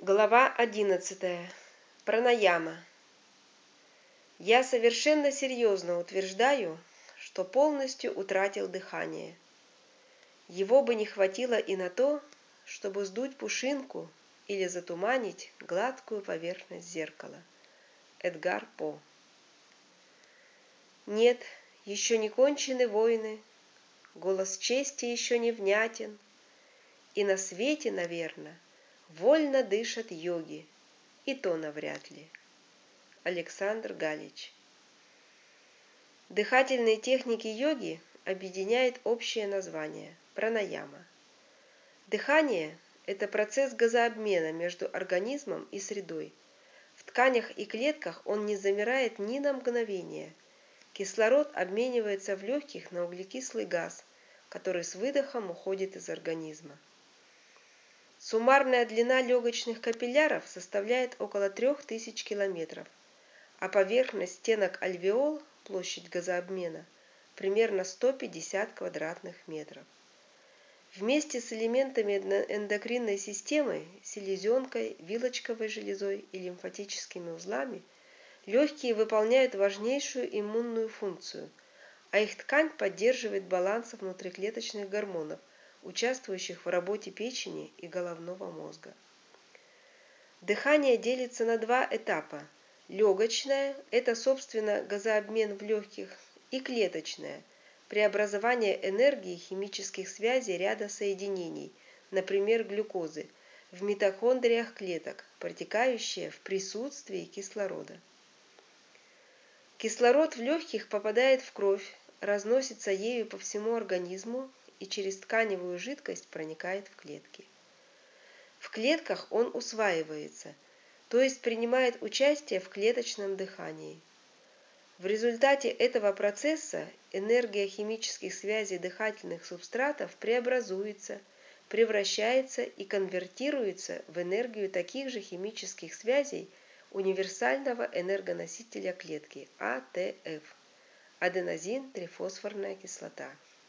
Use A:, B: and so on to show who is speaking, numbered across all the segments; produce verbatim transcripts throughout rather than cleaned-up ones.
A: Глава одиннадцатая. Пранаяма. Я совершенно серьезно утверждаю, что полностью утратил дыхание. Его бы не хватило и на то, чтобы сдуть пушинку или затуманить гладкую поверхность зеркала. Эдгар По. Нет, еще не кончены войны, голос чести еще не внятен, и на свете, наверно, вольно дышат йоги, и то навряд ли. Александр Галич. Дыхательные техники йоги объединяет общее название – пранаяма. Дыхание – это процесс газообмена между организмом и средой. В тканях и клетках он не замирает ни на мгновение. Кислород обменивается в легких на углекислый газ, который с выдохом уходит из организма. Суммарная длина легочных капилляров составляет около трёх тысяч километров, а поверхность стенок альвеол, площадь газообмена, примерно сто пятьдесят квадратных метров. Вместе с элементами эндокринной системы, селезенкой, вилочковой железой и лимфатическими узлами, легкие выполняют важнейшую иммунную функцию, а их ткань поддерживает баланс внутриклеточных гормонов, участвующих в работе печени и головного мозга. Дыхание делится на два этапа. Легочное – это, собственно, газообмен в легких, и клеточное – преобразование энергии химических связей ряда соединений, например, глюкозы, в митохондриях клеток, протекающее в присутствии кислорода. Кислород в легких попадает в кровь, разносится ею по всему организму и через тканевую жидкость проникает в клетки. В клетках он усваивается, то есть принимает участие в клеточном дыхании. В результате этого процесса энергия химических связей дыхательных субстратов преобразуется, превращается и конвертируется в энергию таких же химических связей универсального энергоносителя клетки А Т Ф – аденозин-трифосфорная кислота.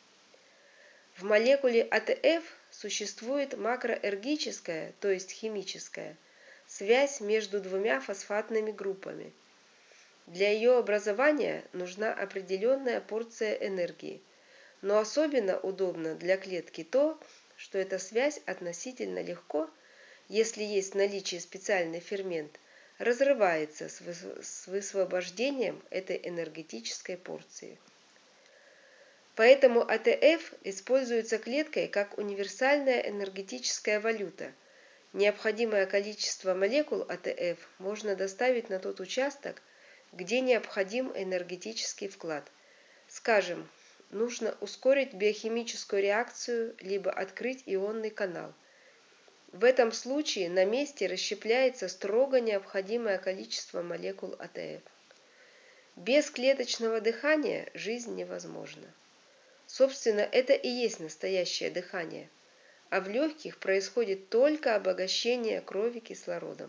A: В молекуле А Т Ф существует макроэргическая, то есть химическая, связь между двумя фосфатными группами. Для ее образования нужна определенная порция энергии, но особенно удобно для клетки то, что эта связь относительно легко, если есть в наличии специальный фермент, разрывается с высвобождением этой энергетической порции. Поэтому А Т Ф используется клеткой как универсальная энергетическая валюта. Необходимое количество молекул А Т Ф можно доставить на тот участок, где необходим энергетический вклад. Скажем, нужно ускорить биохимическую реакцию либо открыть ионный канал. В этом случае на месте расщепляется строго необходимое количество молекул А Т Ф. Без клеточного дыхания жизнь невозможна. Собственно, это и есть настоящее дыхание, а в легких происходит только обогащение крови кислородом.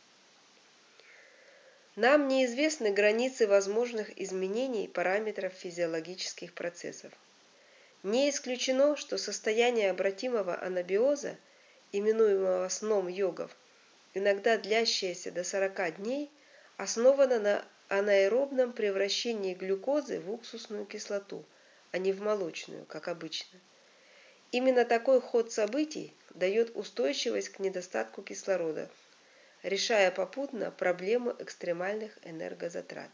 A: Нам неизвестны границы возможных изменений параметров физиологических процессов. Не исключено, что состояние обратимого анабиоза, именуемого сном йогов, иногда длящееся до сорока дней, основано на анаэробном превращении глюкозы в уксусную кислоту, а не в молочную, как обычно. Именно такой ход событий дает устойчивость к недостатку кислорода, решая попутно проблему экстремальных энергозатрат.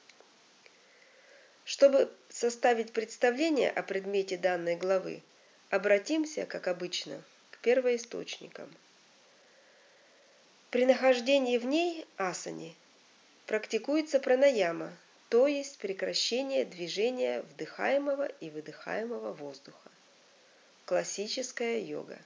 A: Чтобы составить представление о предмете данной главы, обратимся, как обычно, к первоисточникам. При нахождении в ней асани практикуется пранаяма, то есть прекращение движения вдыхаемого и выдыхаемого воздуха. Классическая йога.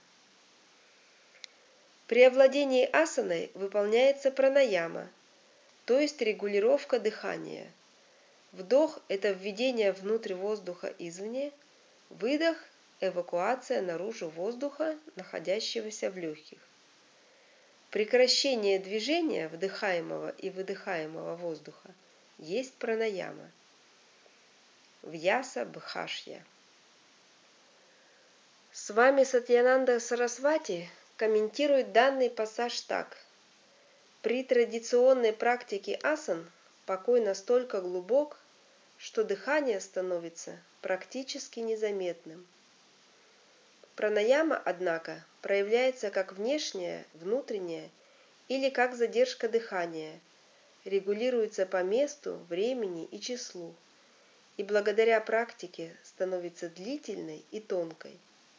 A: При овладении асаной выполняется пранаяма, то есть регулировка дыхания. Вдох – это введение внутрь воздуха извне, выдох – эвакуация наружу воздуха, находящегося в легких. Прекращение движения вдыхаемого и выдыхаемого воздуха есть пранаяма. Вьяса Бхашья. С вами Сатьянанда Сарасвати, комментирует данный пассаж так. При традиционной практике асан покой настолько глубок, что дыхание становится практически незаметным. Пранаяма, однако, проявляется как внешняя, внутренняя или как задержка дыхания, регулируется по месту, времени и числу, и благодаря практике становится длительной и тонкой.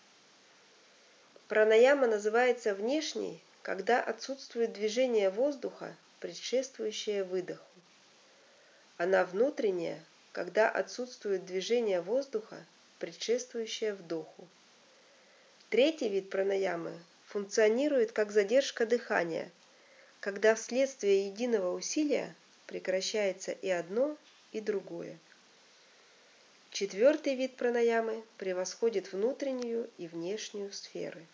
A: Пранаяма называется внешней, когда отсутствует движение воздуха, предшествующее выдоху. Она внутренняя, когда отсутствует движение воздуха, предшествующее вдоху. Третий вид пранаямы функционирует как задержка дыхания, когда вследствие единого усилия прекращается и одно, и другое. Четвертый вид пранаямы превосходит внутреннюю и внешнюю сферы.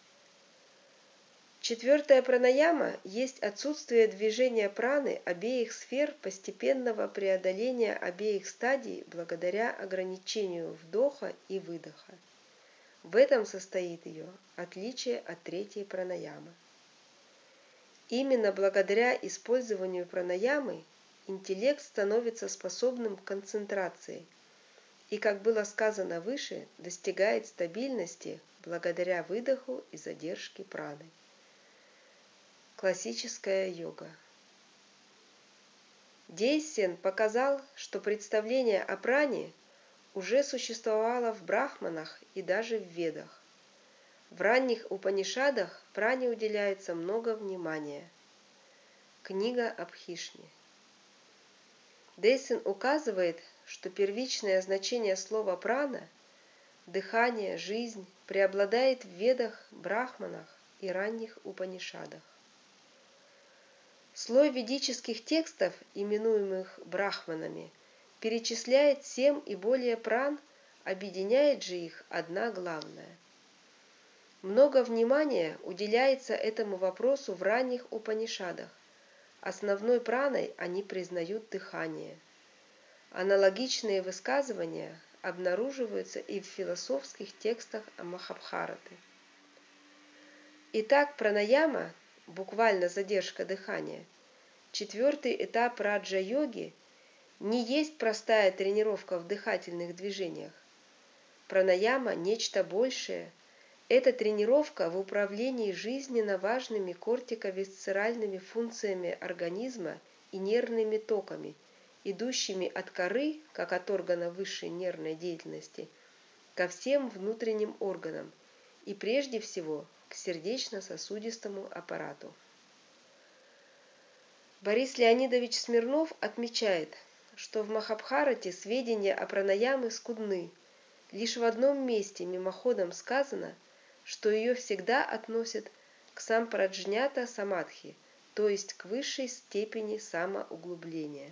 A: Четвертая пранаяма есть отсутствие движения праны обеих сфер постепенного преодоления обеих стадий благодаря ограничению вдоха и выдоха. В этом состоит ее отличие от третьей пранаямы. Именно благодаря использованию пранаямы интеллект становится способным к концентрации и, как было сказано выше, достигает стабильности благодаря выдоху и задержке праны. Классическая йога. Дейсен показал, что представление о пране уже существовало в брахманах и даже в ведах. В ранних Упанишадах пране уделяется много внимания. Книга об Хишне. Дейсен указывает, что первичное значение слова прана – дыхание, жизнь – преобладает в ведах, брахманах и ранних Упанишадах. Слой ведических текстов, именуемых брахманами, перечисляет семь и более пран, объединяет же их одна главная. Много внимания уделяется этому вопросу в ранних Упанишадах. Основной праной они признают дыхание. Аналогичные высказывания обнаруживаются и в философских текстах Махабхараты. Итак, пранаяма, буквально задержка дыхания, четвертый этап раджа-йоги, не есть простая тренировка в дыхательных движениях. Пранаяма – нечто большее. Это тренировка в управлении жизненно важными кортико-висцеральными функциями организма и нервными токами, идущими от коры, как от органа высшей нервной деятельности, ко всем внутренним органам и прежде всего к сердечно-сосудистому аппарату. Борис Леонидович Смирнов отмечает, что в Махабхарате сведения о пранаяме скудны. Лишь в одном месте мимоходом сказано, что ее всегда относят к сампраджнята самадхи, то есть к высшей степени самоуглубления.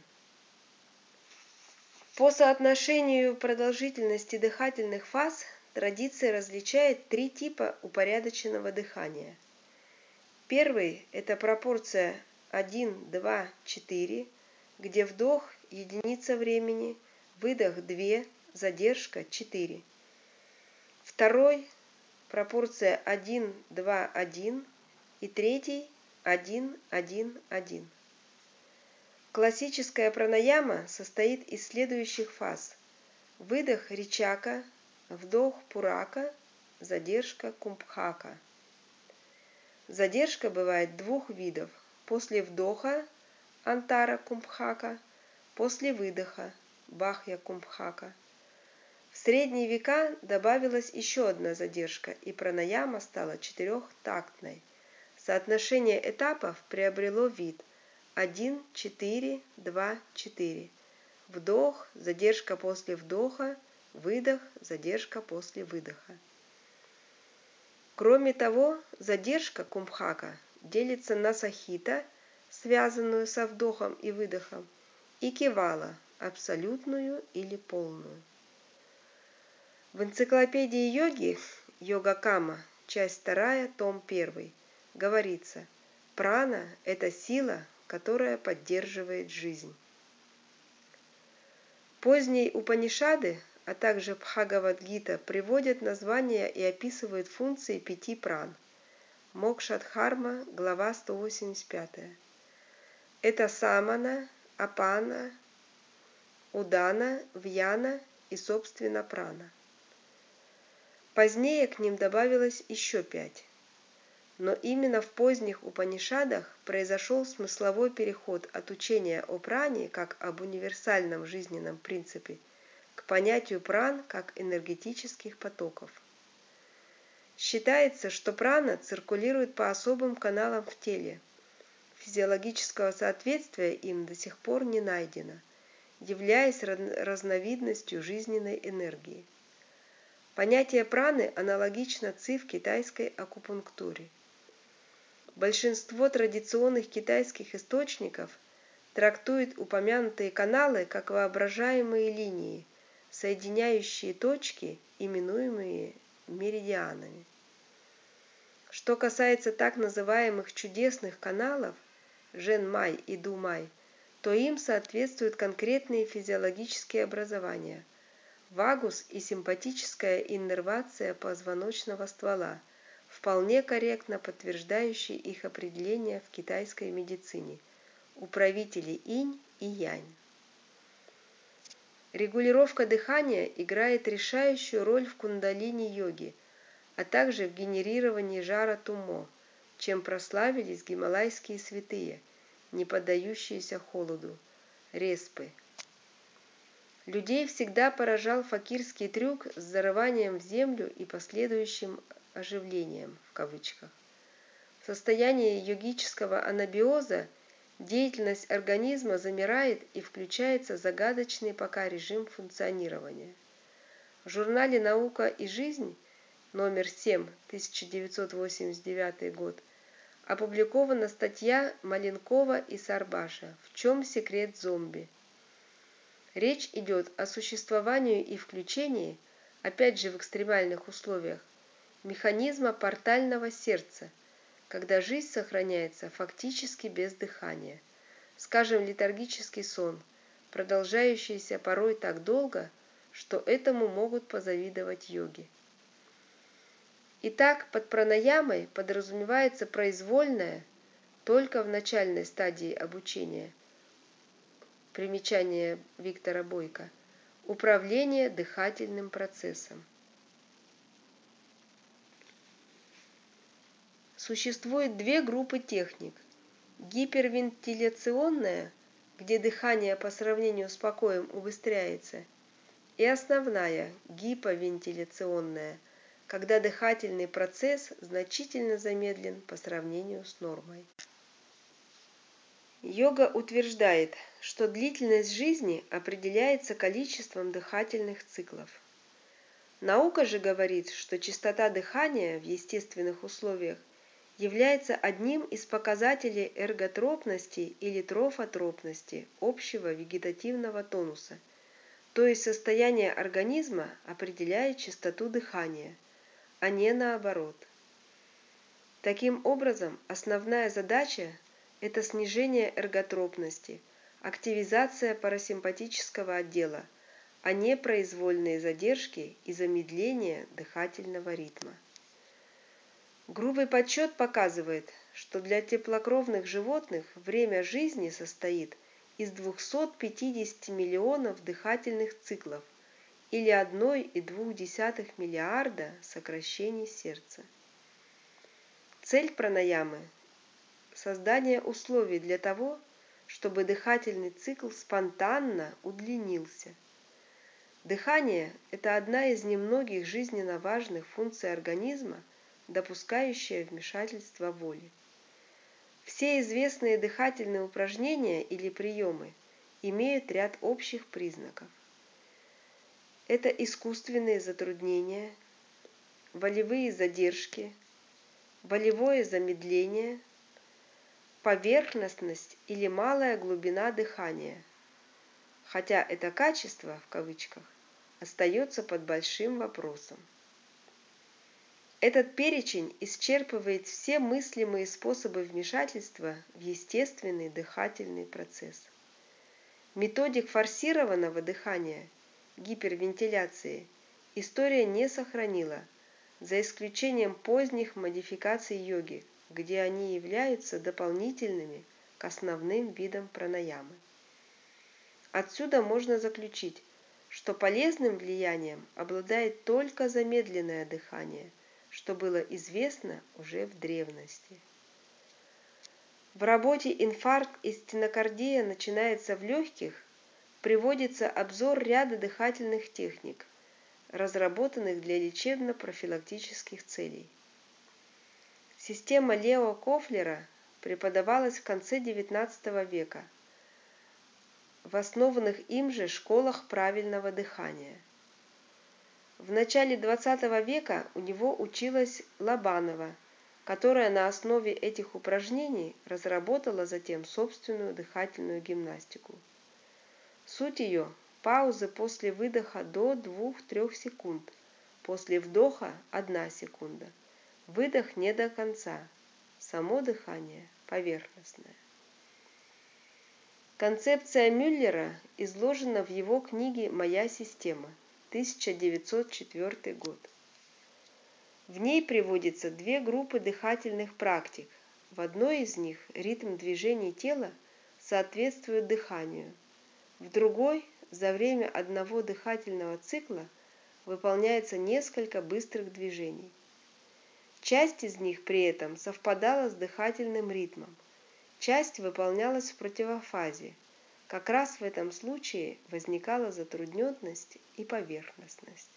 A: По соотношению продолжительности дыхательных фаз традиция различает три типа упорядоченного дыхания. Первый – это пропорция один, два, четыре, где вдох – единица времени, выдох – две, задержка – четыре. Второй – пропорция один, два, один и третий – один, один, один. Классическая пранаяма состоит из следующих фаз: выдох ричака, вдох пурака, задержка кумбхака. Задержка бывает двух видов: после вдоха антара кумбхака, после выдоха бахья кумбхака. В средние века добавилась еще одна задержка, и пранаяма стала четырехтактной. Соотношение этапов приобрело вид один, четыре, два, четыре. Вдох, задержка после вдоха, выдох, задержка после выдоха. Кроме того, задержка кумбхака делится на сахита, связанную со вдохом и выдохом, и кевала, абсолютную или полную. В энциклопедии йоги Йогакама, часть вторая, том первый, говорится: прана – это сила, которая поддерживает жизнь. Поздние Упанишады, а также Бхагавад-гита приводят названия и описывают функции пяти пран. Мокша-дхарма, глава сто восемьдесят пятая. Это самана, апана, удана, вьяна и, собственно, прана. Позднее к ним добавилось еще пять. Но именно в поздних Упанишадах произошел смысловой переход от учения о пране как об универсальном жизненном принципе к понятию пран как энергетических потоков. Считается, что прана циркулирует по особым каналам в теле. Физиологического соответствия им до сих пор не найдено, являясь разновидностью жизненной энергии. Понятие праны аналогично ци в китайской акупунктуре. Большинство традиционных китайских источников трактует упомянутые каналы как воображаемые линии, соединяющие точки, именуемые меридианами. Что касается так называемых чудесных каналов Жен-май и Ду-май, то им соответствуют конкретные физиологические образования – вагус и симпатическая иннервация позвоночного ствола, вполне корректно подтверждающие их определение в китайской медицине – управители инь и янь. Регулировка дыхания играет решающую роль в кундалини-йоге, а также в генерировании жара тумо, чем прославились гималайские святые, не поддающиеся холоду, респы. Людей всегда поражал факирский трюк с зарыванием в землю и последующим оживлением в кавычках. В состоянии йогического анабиоза деятельность организма замирает и включается загадочный пока режим функционирования. В журнале «Наука и жизнь» номер семь, тысяча девятьсот восемьдесят девятый год, опубликована статья Маленкова и Сарбаша «В чем секрет зомби?». Речь идет о существовании и включении, опять же в экстремальных условиях, механизма портального сердца, когда жизнь сохраняется фактически без дыхания, скажем, летаргический сон, продолжающийся порой так долго, что этому могут позавидовать йоги. Итак, под пранаямой подразумевается произвольное, только в начальной стадии обучения, примечание Виктора Бойко, управление дыхательным процессом. Существует две группы техник. Гипервентиляционная, где дыхание по сравнению с покоем убыстряется, и основная, гиповентиляционная, когда дыхательный процесс значительно замедлен по сравнению с нормой. Йога утверждает, что длительность жизни определяется количеством дыхательных циклов. Наука же говорит, что частота дыхания в естественных условиях является одним из показателей эрготропности или трофотропности общего вегетативного тонуса, то есть состояние организма определяет частоту дыхания, а не наоборот. Таким образом, основная задача – это снижение эрготропности, активизация парасимпатического отдела, а не произвольные задержки и замедление дыхательного ритма. Грубый подсчет показывает, что для теплокровных животных время жизни состоит из двухсот пятидесяти миллионов дыхательных циклов или одна целая две десятых миллиарда сокращений сердца. Цель пранаямы – создание условий для того, чтобы дыхательный цикл спонтанно удлинился. Дыхание – это одна из немногих жизненно важных функций организма, допускающая вмешательство воли. Все известные дыхательные упражнения или приемы имеют ряд общих признаков. Это искусственные затруднения, волевые задержки, волевое замедление, поверхностность или малая глубина дыхания, хотя это качество, в кавычках, остается под большим вопросом. Этот перечень исчерпывает все мыслимые способы вмешательства в естественный дыхательный процесс. Методик форсированного дыхания, гипервентиляции, история не сохранила, за исключением поздних модификаций йоги, где они являются дополнительными к основным видам пранаямы. Отсюда можно заключить, что полезным влиянием обладает только замедленное дыхание, что было известно уже в древности. В работе «Инфаркт и стенокардия начинается в легких» приводится обзор ряда дыхательных техник, разработанных для лечебно-профилактических целей. Система Лео Кофлера преподавалась в конце девятнадцатого века в основанных им же школах правильного дыхания. В начале двадцатого века у него училась Лобанова, которая на основе этих упражнений разработала затем собственную дыхательную гимнастику. Суть ее – паузы после выдоха до двух-трёх секунд, после вдоха – одна секунда, выдох не до конца, само дыхание поверхностное. Концепция Мюллера изложена в его книге «Моя система», тысяча девятьсот четвёртый год. В ней приводятся две группы дыхательных практик. В одной из них ритм движений тела соответствует дыханию, в другой за время одного дыхательного цикла выполняется несколько быстрых движений. Часть из них при этом совпадала с дыхательным ритмом, часть выполнялась в противофазе. Как раз в этом случае возникала затрудненность и поверхностность.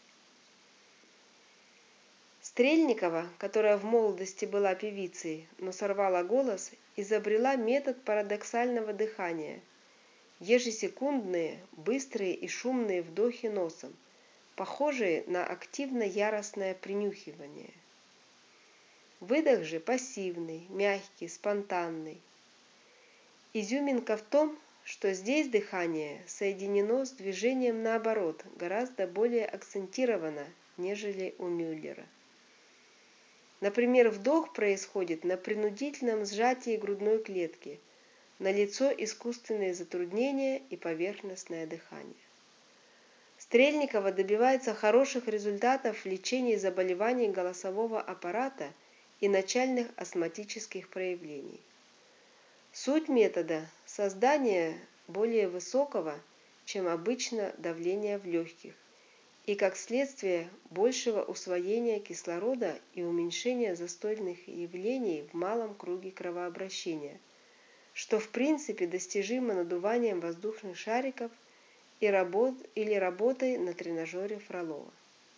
A: Стрельникова, которая в молодости была певицей, но сорвала голос, изобрела метод парадоксального дыхания. Ежесекундные, быстрые и шумные вдохи носом, похожие на активно-яростное принюхивание. Выдох же пассивный, мягкий, спонтанный. Изюминка в том, что здесь дыхание соединено с движением наоборот, гораздо более акцентировано, нежели у Мюллера. Например, вдох происходит на принудительном сжатии грудной клетки, налицо искусственные затруднения и поверхностное дыхание. Стрельникова добивается хороших результатов в лечении заболеваний голосового аппарата и начальных астматических проявлений. Суть метода – создание более высокого, чем обычно, давления в легких, и, как следствие, большего усвоения кислорода и уменьшения застойных явлений в малом круге кровообращения, что в принципе достижимо надуванием воздушных шариков и работ, или работой на тренажере Фролова.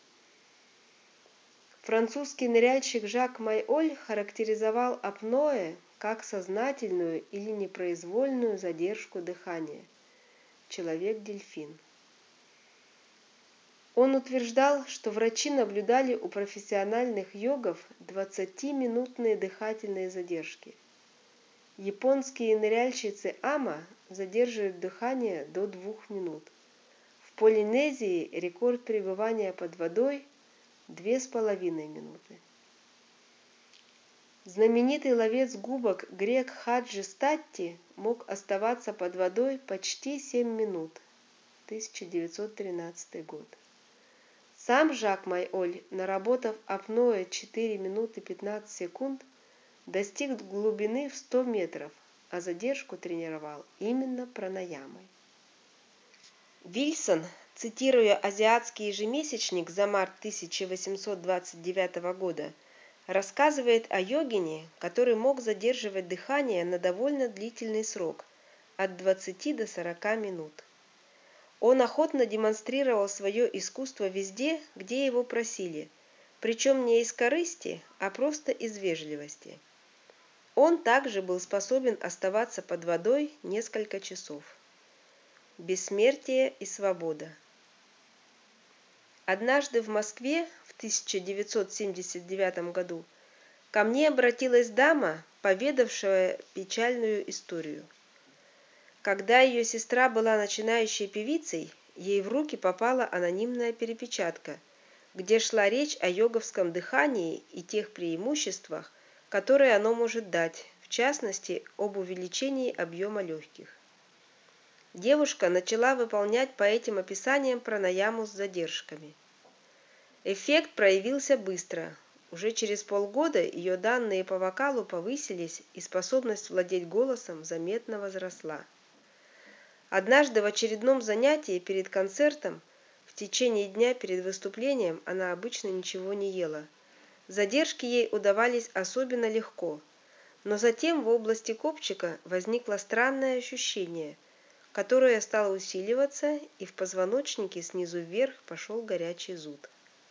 A: Французский ныряльщик Жак Майоль характеризовал апноэ как сознательную или непроизвольную задержку дыхания. Человек-дельфин. Он утверждал, что врачи наблюдали у профессиональных йогов двадцатиминутные дыхательные задержки. Японские ныряльщицы Ама задерживают дыхание до двух минут. В Полинезии рекорд пребывания под водой – две с половиной минуты. Знаменитый ловец губок грек Хаджи Статти мог оставаться под водой почти семь минут. тысяча девятьсот тринадцатый год. Сам Жак Майоль, наработав апноэ четыре минуты пятнадцать секунд, достиг глубины в сто метров, а задержку тренировал именно пранаямой. Вильсон, цитируя азиатский ежемесячник за март тысяча восемьсот двадцать девятого года, рассказывает о йогине, который мог задерживать дыхание на довольно длительный срок – от двадцати до сорока минут. Он охотно демонстрировал свое искусство везде, где его просили, причем не из корысти, а просто из вежливости. Он также был способен оставаться под водой несколько часов. Бессмертие и свобода. Однажды в Москве в тысяча девятьсот семьдесят девятом году ко мне обратилась дама, поведавшая печальную историю. Когда ее сестра была начинающей певицей, ей в руки попала анонимная перепечатка, где шла речь о йоговском дыхании и тех преимуществах, которые оно может дать, в частности, об увеличении объема легких. Девушка начала выполнять по этим описаниям пранаяму с задержками. Эффект проявился быстро. Уже через полгода ее данные по вокалу повысились, и способность владеть голосом заметно возросла. Однажды в очередном занятии перед концертом, в течение дня перед выступлением, она обычно ничего не ела. Задержки ей удавались особенно легко, но затем в области копчика возникло странное ощущение, которое стало усиливаться, и в позвоночнике снизу вверх пошел горячий зуд.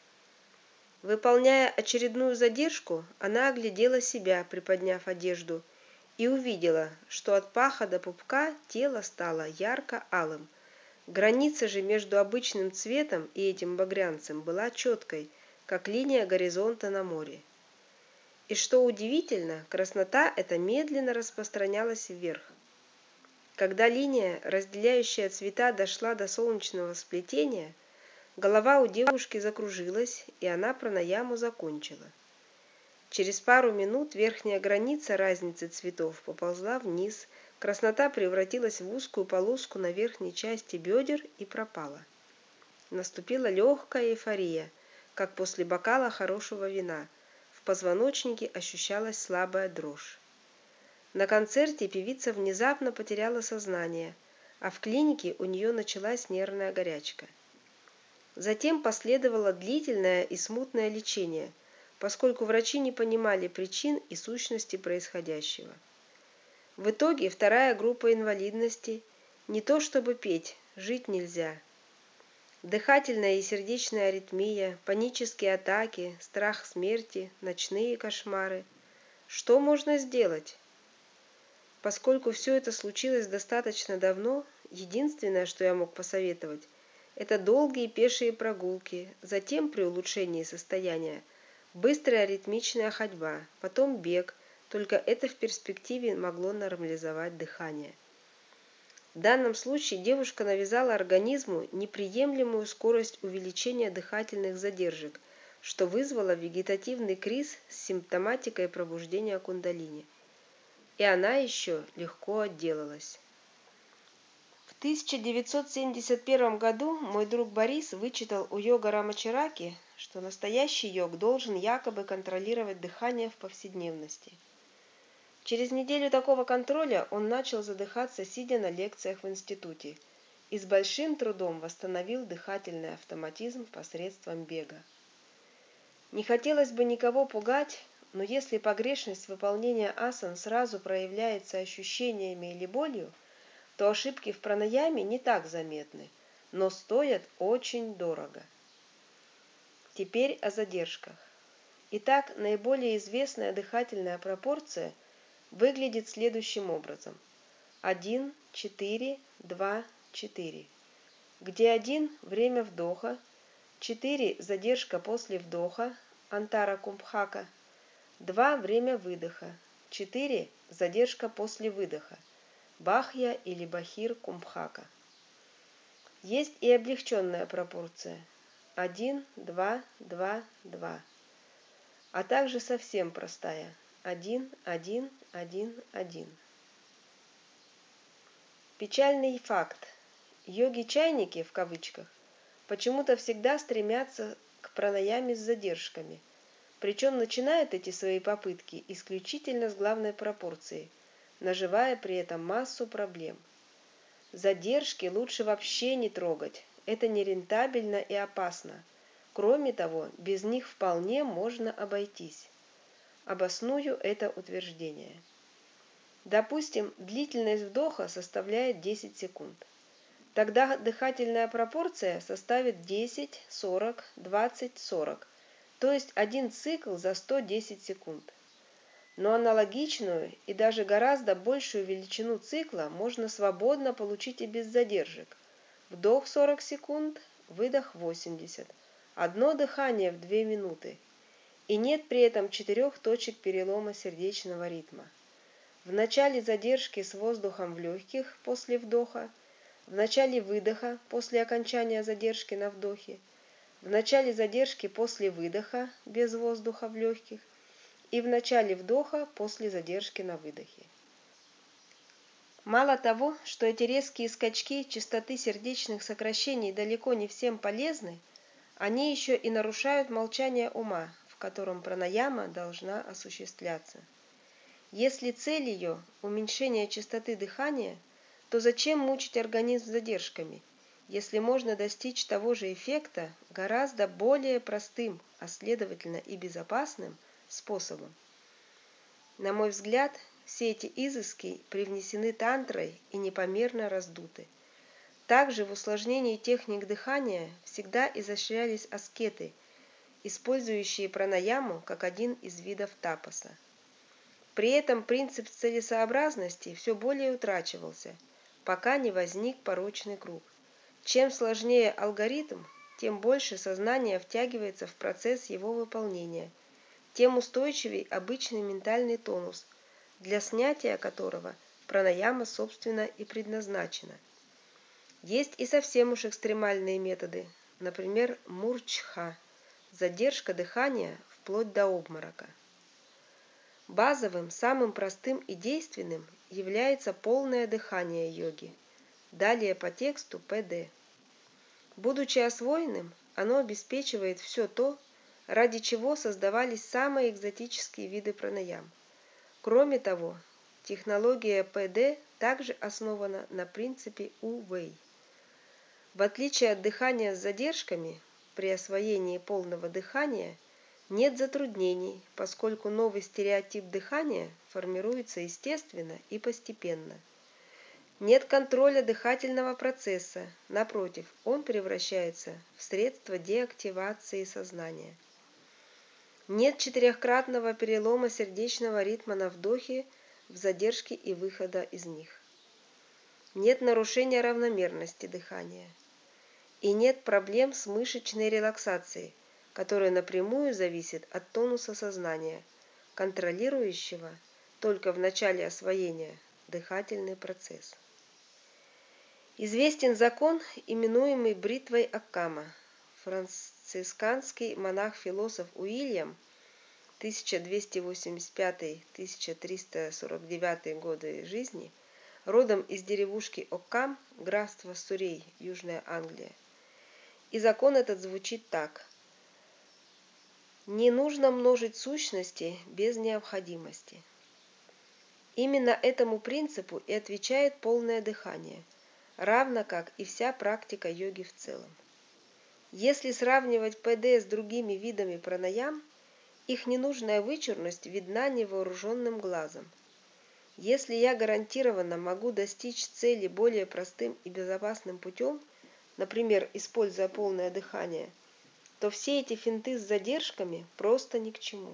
A: Выполняя очередную задержку, она оглядела себя, приподняв одежду, и увидела, что от паха до пупка тело стало ярко-алым. Граница же между обычным цветом и этим багрянцем была четкой, как линия горизонта на море. И что удивительно, краснота эта медленно распространялась вверх. Когда линия, разделяющая цвета, дошла до солнечного сплетения, голова у девушки закружилась, и она пранаяму закончила. Через пару минут верхняя граница разницы цветов поползла вниз, краснота превратилась в узкую полоску на верхней части бедер и пропала. Наступила легкая эйфория, как после бокала хорошего вина. В позвоночнике ощущалась слабая дрожь. На концерте певица внезапно потеряла сознание, а в клинике у нее началась нервная горячка. Затем последовало длительное и смутное лечение, поскольку врачи не понимали причин и сущности происходящего. В итоге вторая группа инвалидности – не то чтобы петь, жить нельзя. Дыхательная и сердечная аритмия, панические атаки, страх смерти, ночные кошмары. Что можно сделать? Поскольку все это случилось достаточно давно, единственное, что я мог посоветовать, это долгие пешие прогулки, затем при улучшении состояния быстрая ритмичная ходьба, потом бег, только это в перспективе могло нормализовать дыхание. В данном случае девушка навязала организму неприемлемую скорость увеличения дыхательных задержек, что вызвало вегетативный криз с симптоматикой пробуждения кундалини. И она еще легко отделалась. В тысяча девятьсот семьдесят первом году мой друг Борис вычитал у йога Рамачараки, что настоящий йог должен якобы контролировать дыхание в повседневности. Через неделю такого контроля он начал задыхаться, сидя на лекциях в институте, и с большим трудом восстановил дыхательный автоматизм посредством бега. Не хотелось бы никого пугать, но если погрешность выполнения асан сразу проявляется ощущениями или болью, то ошибки в пранаяме не так заметны, но стоят очень дорого. Теперь о задержках. Итак, наиболее известная дыхательная пропорция выглядит следующим образом. один, четыре, два, четыре. Где один – время вдоха, четыре – задержка после вдоха, антара кумбхака, два – время выдоха, четыре – задержка после выдоха, бахья или бахир кумбхака. Есть и облегченная пропорция один, два, два, два, а также совсем простая один, один, один, один. Печальный факт. Йоги-чайники, в кавычках, почему-то всегда стремятся к пранаяме с задержками, причем начинают эти свои попытки исключительно с главной пропорции, наживая при этом массу проблем. Задержки лучше вообще не трогать, это нерентабельно и опасно. Кроме того, без них вполне можно обойтись. Обосную это утверждение. Допустим, длительность вдоха составляет десять секунд. Тогда дыхательная пропорция составит десять, сорок, двадцать, сорок, то есть один цикл за сто десять секунд. Но аналогичную и даже гораздо большую величину цикла можно свободно получить и без задержек. Вдох сорок секунд, выдох восемьдесят. Одно дыхание в две минуты. И нет при этом четырех точек перелома сердечного ритма. В начале задержки с воздухом в легких после вдоха, в начале выдоха после окончания задержки на вдохе, в начале задержки после выдоха без воздуха в легких и в начале вдоха после задержки на выдохе. Мало того, что эти резкие скачки частоты сердечных сокращений далеко не всем полезны, Они еще и нарушают молчание ума, в котором пранаяма должна осуществляться. Если цель ее – уменьшение частоты дыхания, то зачем мучить организм задержками, если можно достичь того же эффекта гораздо более простым, а следовательно и безопасным способом? На мой взгляд, все эти изыски привнесены тантрой и непомерно раздуты. Также в усложнении техник дыхания всегда изощрялись аскеты, использующие пранаяму как один из видов тапаса. При этом принцип целесообразности все более утрачивался, пока не возник порочный круг. Чем сложнее алгоритм, тем больше сознание втягивается в процесс его выполнения, тем устойчивее обычный ментальный тонус, для снятия которого пранаяма собственно и предназначена. Есть и совсем уж экстремальные методы, например, мурчха – задержка дыхания вплоть до обморока. Базовым, самым простым и действенным является полное дыхание йоги. Далее по тексту пэ дэ. Будучи освоенным, оно обеспечивает все то, ради чего создавались самые экзотические виды пранаям. Кроме того, технология пэ дэ также основана на принципе У-Вэй. В отличие от дыхания с задержками, при освоении полного дыхания нет затруднений, поскольку новый стереотип дыхания формируется естественно и постепенно. Нет контроля дыхательного процесса, напротив, он превращается в средство деактивации сознания. Нет четырехкратного перелома сердечного ритма на вдохе, в задержке и выхода из них. Нет нарушения равномерности дыхания. И нет проблем с мышечной релаксацией, которая напрямую зависит от тонуса сознания, контролирующего только в начале освоения дыхательный процесс. Известен закон, именуемый бритвой Оккама. Францисканский монах-философ Уильям тысяча двести восемьдесят пятый — тысяча триста сорок девятый годы жизни, родом из деревушки Оккам, графство Суррей, Южная Англия. И закон этот звучит так: не нужно множить сущности без необходимости. Именно этому принципу и отвечает полное дыхание, равно как и вся практика йоги в целом. Если сравнивать пэ дэ с другими видами пранаям, их ненужная вычурность видна невооруженным глазом. Если я гарантированно могу достичь цели более простым и безопасным путем, например, используя полное дыхание, то все эти финты с задержками просто ни к чему.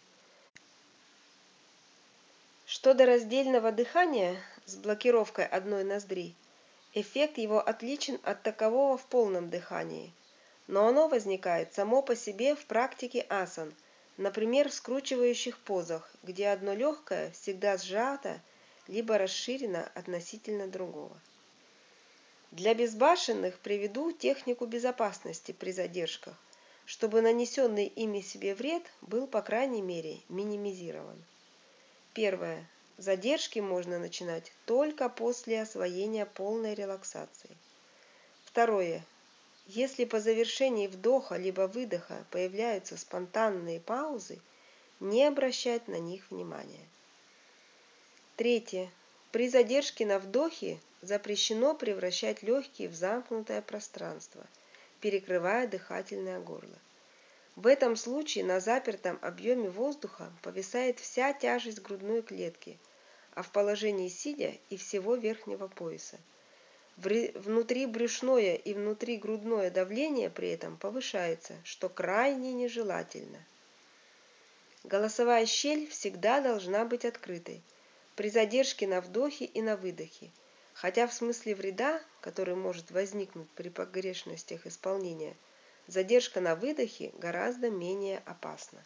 A: Что до раздельного дыхания с блокировкой одной ноздри, эффект его отличен от такового в полном дыхании, но оно возникает само по себе в практике асан, например, в скручивающих позах, где одно легкое всегда сжато либо расширено относительно другого. Для безбашенных приведу технику безопасности при задержках, чтобы нанесенный ими себе вред был, по крайней мере, минимизирован. Первое. Задержки можно начинать только после освоения полной релаксации. Второе. Если по завершении вдоха либо выдоха появляются спонтанные паузы, не обращать на них внимания. Третье. При задержке на вдохе запрещено превращать легкие в замкнутое пространство, перекрывая дыхательное горло. В этом случае на запертом объеме воздуха повисает вся тяжесть грудной клетки, а в положении сидя и всего верхнего пояса. Внутрибрюшное и внутригрудное давление при этом повышается, что крайне нежелательно. Голосовая щель всегда должна быть открытой при задержке на вдохе и на выдохе, хотя в смысле вреда, который может возникнуть при погрешностях исполнения, задержка на выдохе гораздо менее опасна.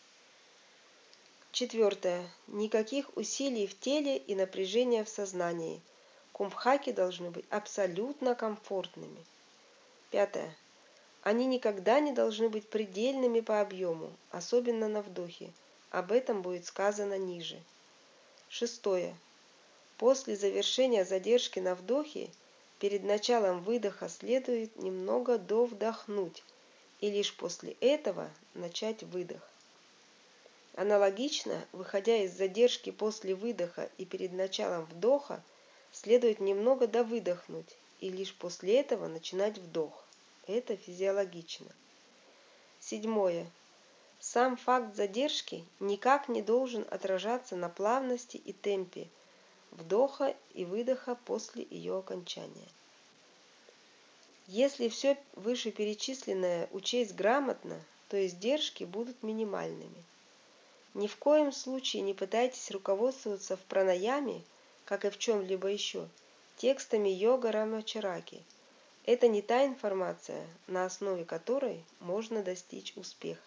A: Четвертое. Никаких усилий в теле и напряжения в сознании. Кумбхаки должны быть абсолютно комфортными. Пятое. Они никогда не должны быть предельными по объему, особенно на вдохе. Об этом будет сказано ниже. Шестое. После завершения задержки на вдохе, перед началом выдоха следует немного довдохнуть и лишь после этого начать выдох. Аналогично, выходя из задержки после выдоха и перед началом вдоха, следует немного довыдохнуть и лишь после этого начинать вдох. Это физиологично. Седьмое. Сам факт задержки никак не должен отражаться на плавности и темпе вдоха и выдоха после ее окончания. Если все вышеперечисленное учесть грамотно, то издержки будут минимальными. Ни в коем случае не пытайтесь руководствоваться в пранаяме, как и в чем-либо еще, текстами йога Рамачараки. Это не та информация, на основе которой можно достичь успеха.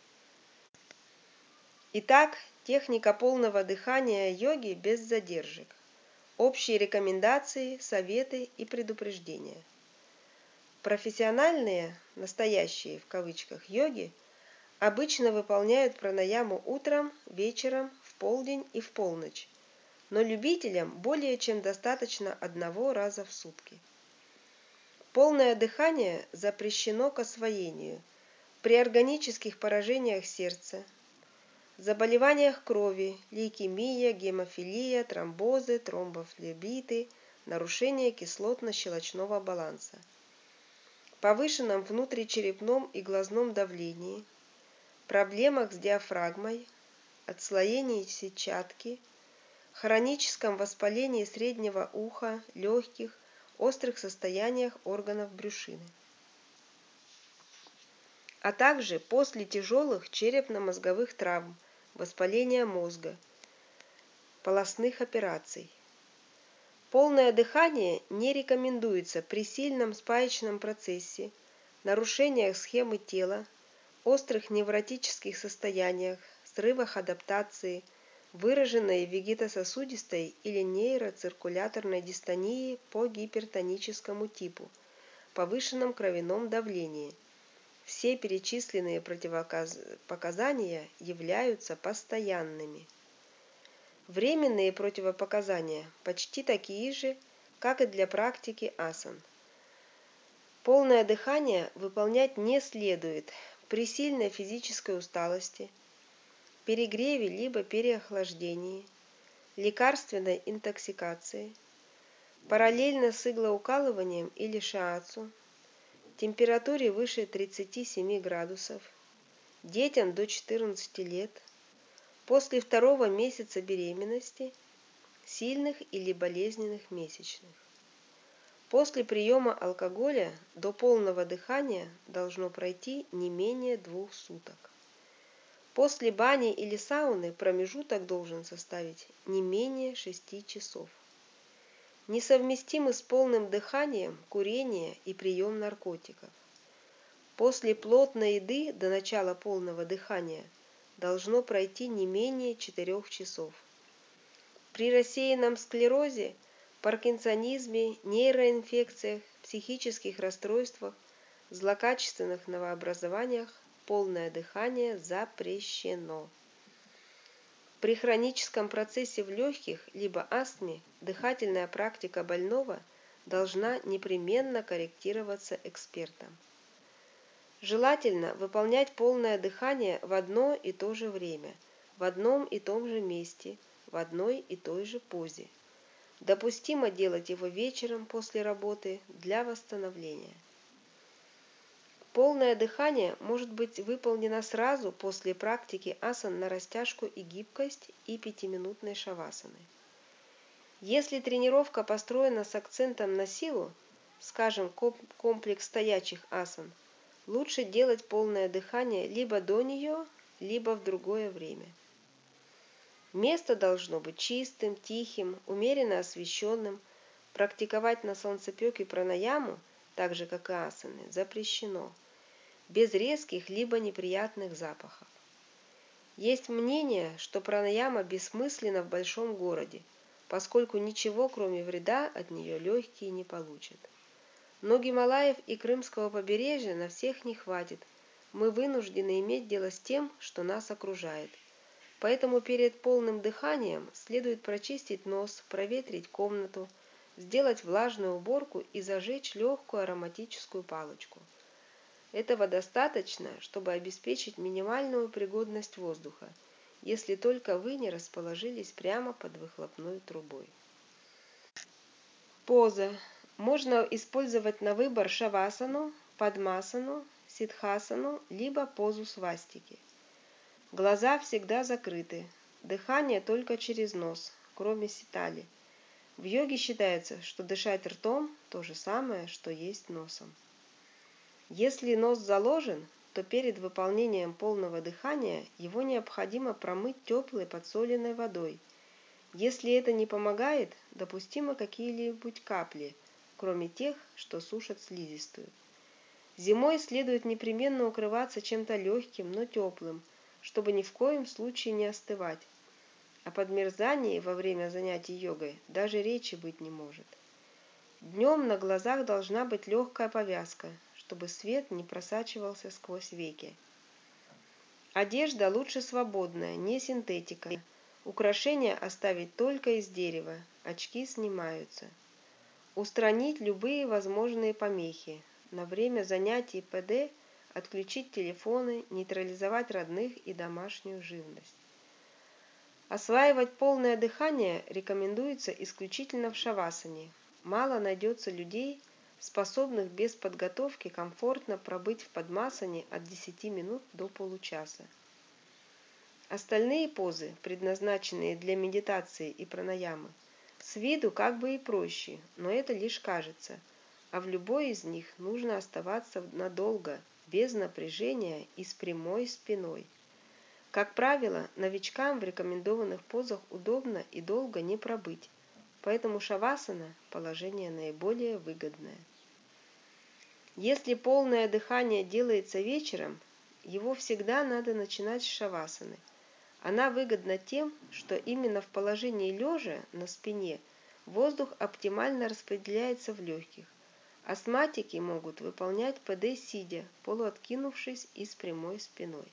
A: Итак, техника полного дыхания йоги без задержек. Общие рекомендации, советы и предупреждения. Профессиональные, настоящие в кавычках йоги, обычно выполняют пранаяму утром, вечером, в полдень и в полночь, но любителям более чем достаточно одного раза в сутки. Полное дыхание запрещено к освоению при органических поражениях сердца, заболеваниях крови, лейкемия, гемофилия, тромбозы, тромбофлебиты, нарушение кислотно-щелочного баланса, повышенном внутричерепном и глазном давлении, проблемах с диафрагмой, отслоении сетчатки, хроническом воспалении среднего уха, легких, острых состояниях органов брюшины, а также после тяжелых черепно-мозговых травм, воспаления мозга, полостных операций. Полное дыхание не рекомендуется при сильном спаечном процессе, нарушениях схемы тела, острых невротических состояниях, срывах адаптации, выраженной вегетососудистой или нейроциркуляторной дистонии по гипертоническому типу, повышенном кровяном давлении. Все перечисленные противопоказания являются постоянными. Временные противопоказания почти такие же, как и для практики асан. Полное дыхание выполнять не следует при сильной физической усталости, перегреве либо переохлаждении, лекарственной интоксикации, параллельно с иглоукалыванием или шиатсу, температуре выше тридцати семи градусов, детям до четырнадцати лет, после второго месяца беременности, сильных или болезненных месячных. После приема алкоголя до полного дыхания должно пройти не менее двух суток. После бани или сауны промежуток должен составить не менее шести часов. Несовместимы с полным дыханием курение и прием наркотиков. После плотной еды до начала полного дыхания должно пройти не менее четырёх часов. При рассеянном склерозе, паркинсонизме, нейроинфекциях, психических расстройствах, злокачественных новообразованиях полное дыхание запрещено. При хроническом процессе в легких либо астме дыхательная практика больного должна непременно корректироваться экспертом. Желательно выполнять полное дыхание в одно и то же время, в одном и том же месте, в одной и той же позе. Допустимо делать его вечером после работы для восстановления. Полное дыхание может быть выполнено сразу после практики асан на растяжку и гибкость и пятиминутной шавасаны. Если тренировка построена с акцентом на силу, скажем, комплекс стоячих асан, лучше делать полное дыхание либо до нее, либо в другое время. Место должно быть чистым, тихим, умеренно освещенным. Практиковать на солнцепёке пранаяму, так же как и асаны, запрещено, без резких либо неприятных запахов. Есть мнение, что пранаяма бессмысленна в большом городе, поскольку ничего кроме вреда от нее легкие не получат. Но Гималаев и Крымского побережья на всех не хватит. Мы вынуждены иметь дело с тем, что нас окружает. Поэтому перед полным дыханием следует прочистить нос, проветрить комнату, сделать влажную уборку и зажечь легкую ароматическую палочку. Этого достаточно, чтобы обеспечить минимальную пригодность воздуха, если только вы не расположились прямо под выхлопной трубой. Поза. Можно использовать на выбор шавасану, падмасану, сиддхасану, либо позу свастики. Глаза всегда закрыты, дыхание только через нос, кроме ситали. В йоге считается, что дышать ртом – то же самое, что есть носом. Если нос заложен, то перед выполнением полного дыхания его необходимо промыть теплой подсоленной водой. Если это не помогает, допустимы какие-либо капли, кроме тех, что сушат слизистую. Зимой следует непременно укрываться чем-то легким, но теплым, чтобы ни в коем случае не остывать. О подмерзании во время занятий йогой даже речи быть не может. Днем на глазах должна быть легкая повязка, чтобы свет не просачивался сквозь веки. Одежда лучше свободная, не синтетика. Украшения оставить только из дерева, очки снимаются. Устранить любые возможные помехи. На время занятий ПД отключить телефоны, нейтрализовать родных и домашнюю живность. Осваивать полное дыхание рекомендуется исключительно в шавасане. Мало найдется людей, способных без подготовки комфортно пробыть в падмасане от десяти минут до получаса. Остальные позы, предназначенные для медитации и пранаямы, с виду как бы и проще, но это лишь кажется, а в любой из них нужно оставаться надолго, без напряжения и с прямой спиной. Как правило, новичкам в рекомендованных позах удобно и долго не пробыть, поэтому шавасана – положение наиболее выгодное. Если полное дыхание делается вечером, его всегда надо начинать с шавасаны. Она выгодна тем, что именно в положении лежа на спине воздух оптимально распределяется в легких. Астматики могут выполнять ПД сидя, полуоткинувшись и с прямой спиной.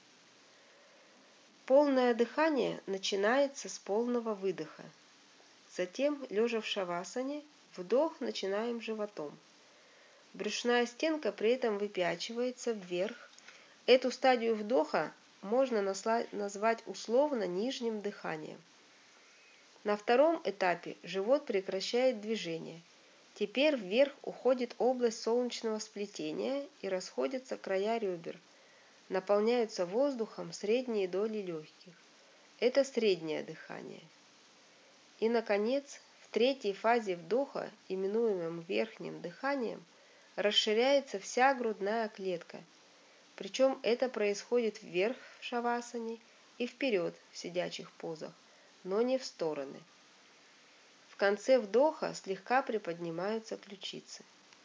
A: Полное дыхание начинается с полного выдоха. Затем, лежа в шавасане, вдох начинаем животом. Брюшная стенка при этом выпячивается вверх. Эту стадию вдоха можно назвать условно нижним дыханием. На втором этапе живот прекращает движение. Теперь вверх уходит область солнечного сплетения и расходятся края ребер. Наполняются воздухом средние доли легких. Это среднее дыхание. И, наконец, в третьей фазе вдоха, именуемом верхним дыханием, расширяется вся грудная клетка. Причем это происходит вверх в шавасане и вперед в сидячих позах, но не в стороны. В конце вдоха слегка приподнимаются ключицы.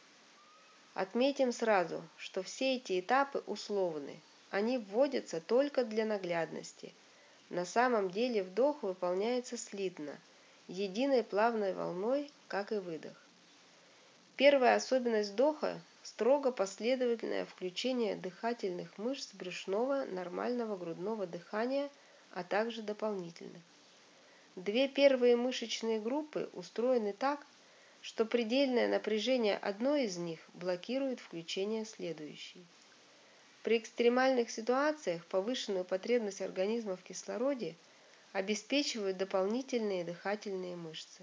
A: Отметим сразу, что все эти этапы условны. Они вводятся только для наглядности. На самом деле вдох выполняется слитно, единой плавной волной, как и выдох. Первая особенность вдоха – строго последовательное включение дыхательных мышц брюшного, нормального грудного дыхания, а также дополнительных. Две первые мышечные группы устроены так, что предельное напряжение одной из них блокирует включение следующей. При экстремальных ситуациях повышенную потребность организма в кислороде обеспечивают дополнительные дыхательные мышцы.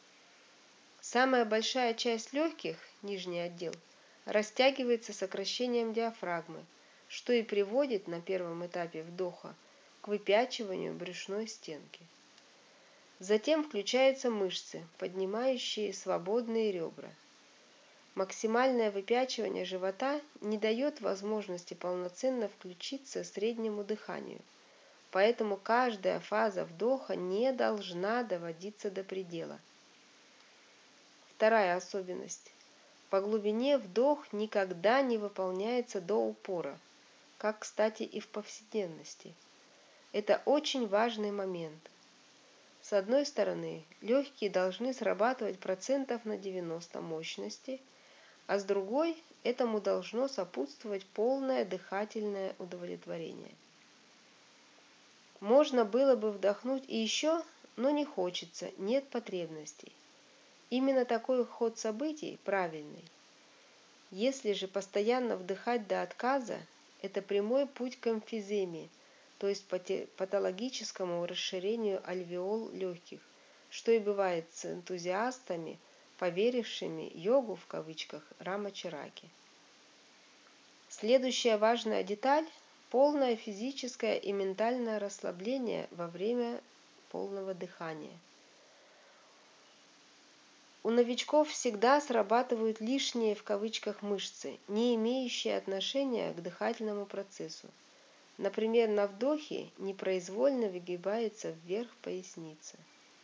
A: Самая большая часть легких, нижний отдел, растягивается сокращением диафрагмы, что и приводит на первом этапе вдоха к выпячиванию брюшной стенки. Затем включаются мышцы, поднимающие свободные ребра. Максимальное выпячивание живота не дает возможности полноценно включиться среднему дыханию, поэтому каждая фаза вдоха не должна доводиться до предела. Вторая особенность. По глубине вдох никогда не выполняется до упора, как, кстати, и в повседневности. Это очень важный момент. С одной стороны, легкие должны срабатывать процентов на девяносто мощности, а с другой, этому должно сопутствовать полное дыхательное удовлетворение. Можно было бы вдохнуть и еще, но не хочется, нет потребностей. Именно такой ход событий правильный. Если же постоянно вдыхать до отказа, это прямой путь к эмфиземе, то есть патологическому расширению альвеол легких, что и бывает с энтузиастами, поверившими йогу в кавычках Рамачараки. Следующая важная деталь – полное физическое и ментальное расслабление во время полного дыхания. У новичков всегда срабатывают лишние в кавычках мышцы, не имеющие отношения к дыхательному процессу. Например, на вдохе непроизвольно выгибается вверх поясница.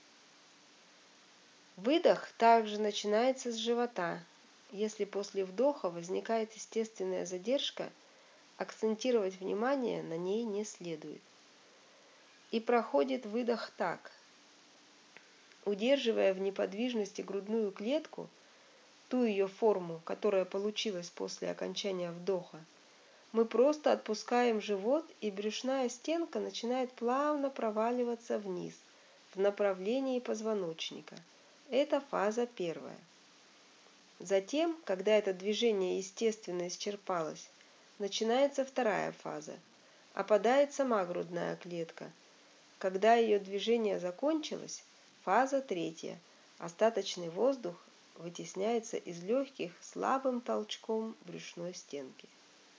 A: Выдох также начинается с живота. Если после вдоха возникает естественная задержка, акцентировать внимание на ней не следует. И проходит выдох так. Удерживая в неподвижности грудную клетку, ту ее форму, которая получилась после окончания вдоха, мы просто отпускаем живот, и брюшная стенка начинает плавно проваливаться вниз, в направлении позвоночника. Это фаза первая. Затем, когда это движение естественно исчерпалось, начинается вторая фаза. Опадает сама грудная клетка. Когда ее движение закончилось, фаза третья. Остаточный воздух вытесняется из легких слабым толчком брюшной стенки.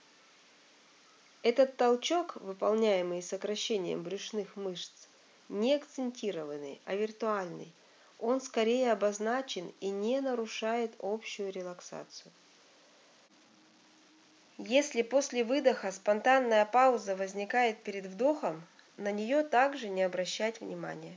A: Этот толчок, выполняемый сокращением брюшных мышц, не акцентированный, а виртуальный. Он скорее обозначен и не нарушает общую релаксацию. Если после выдоха спонтанная пауза возникает перед вдохом, на нее также не обращать внимания.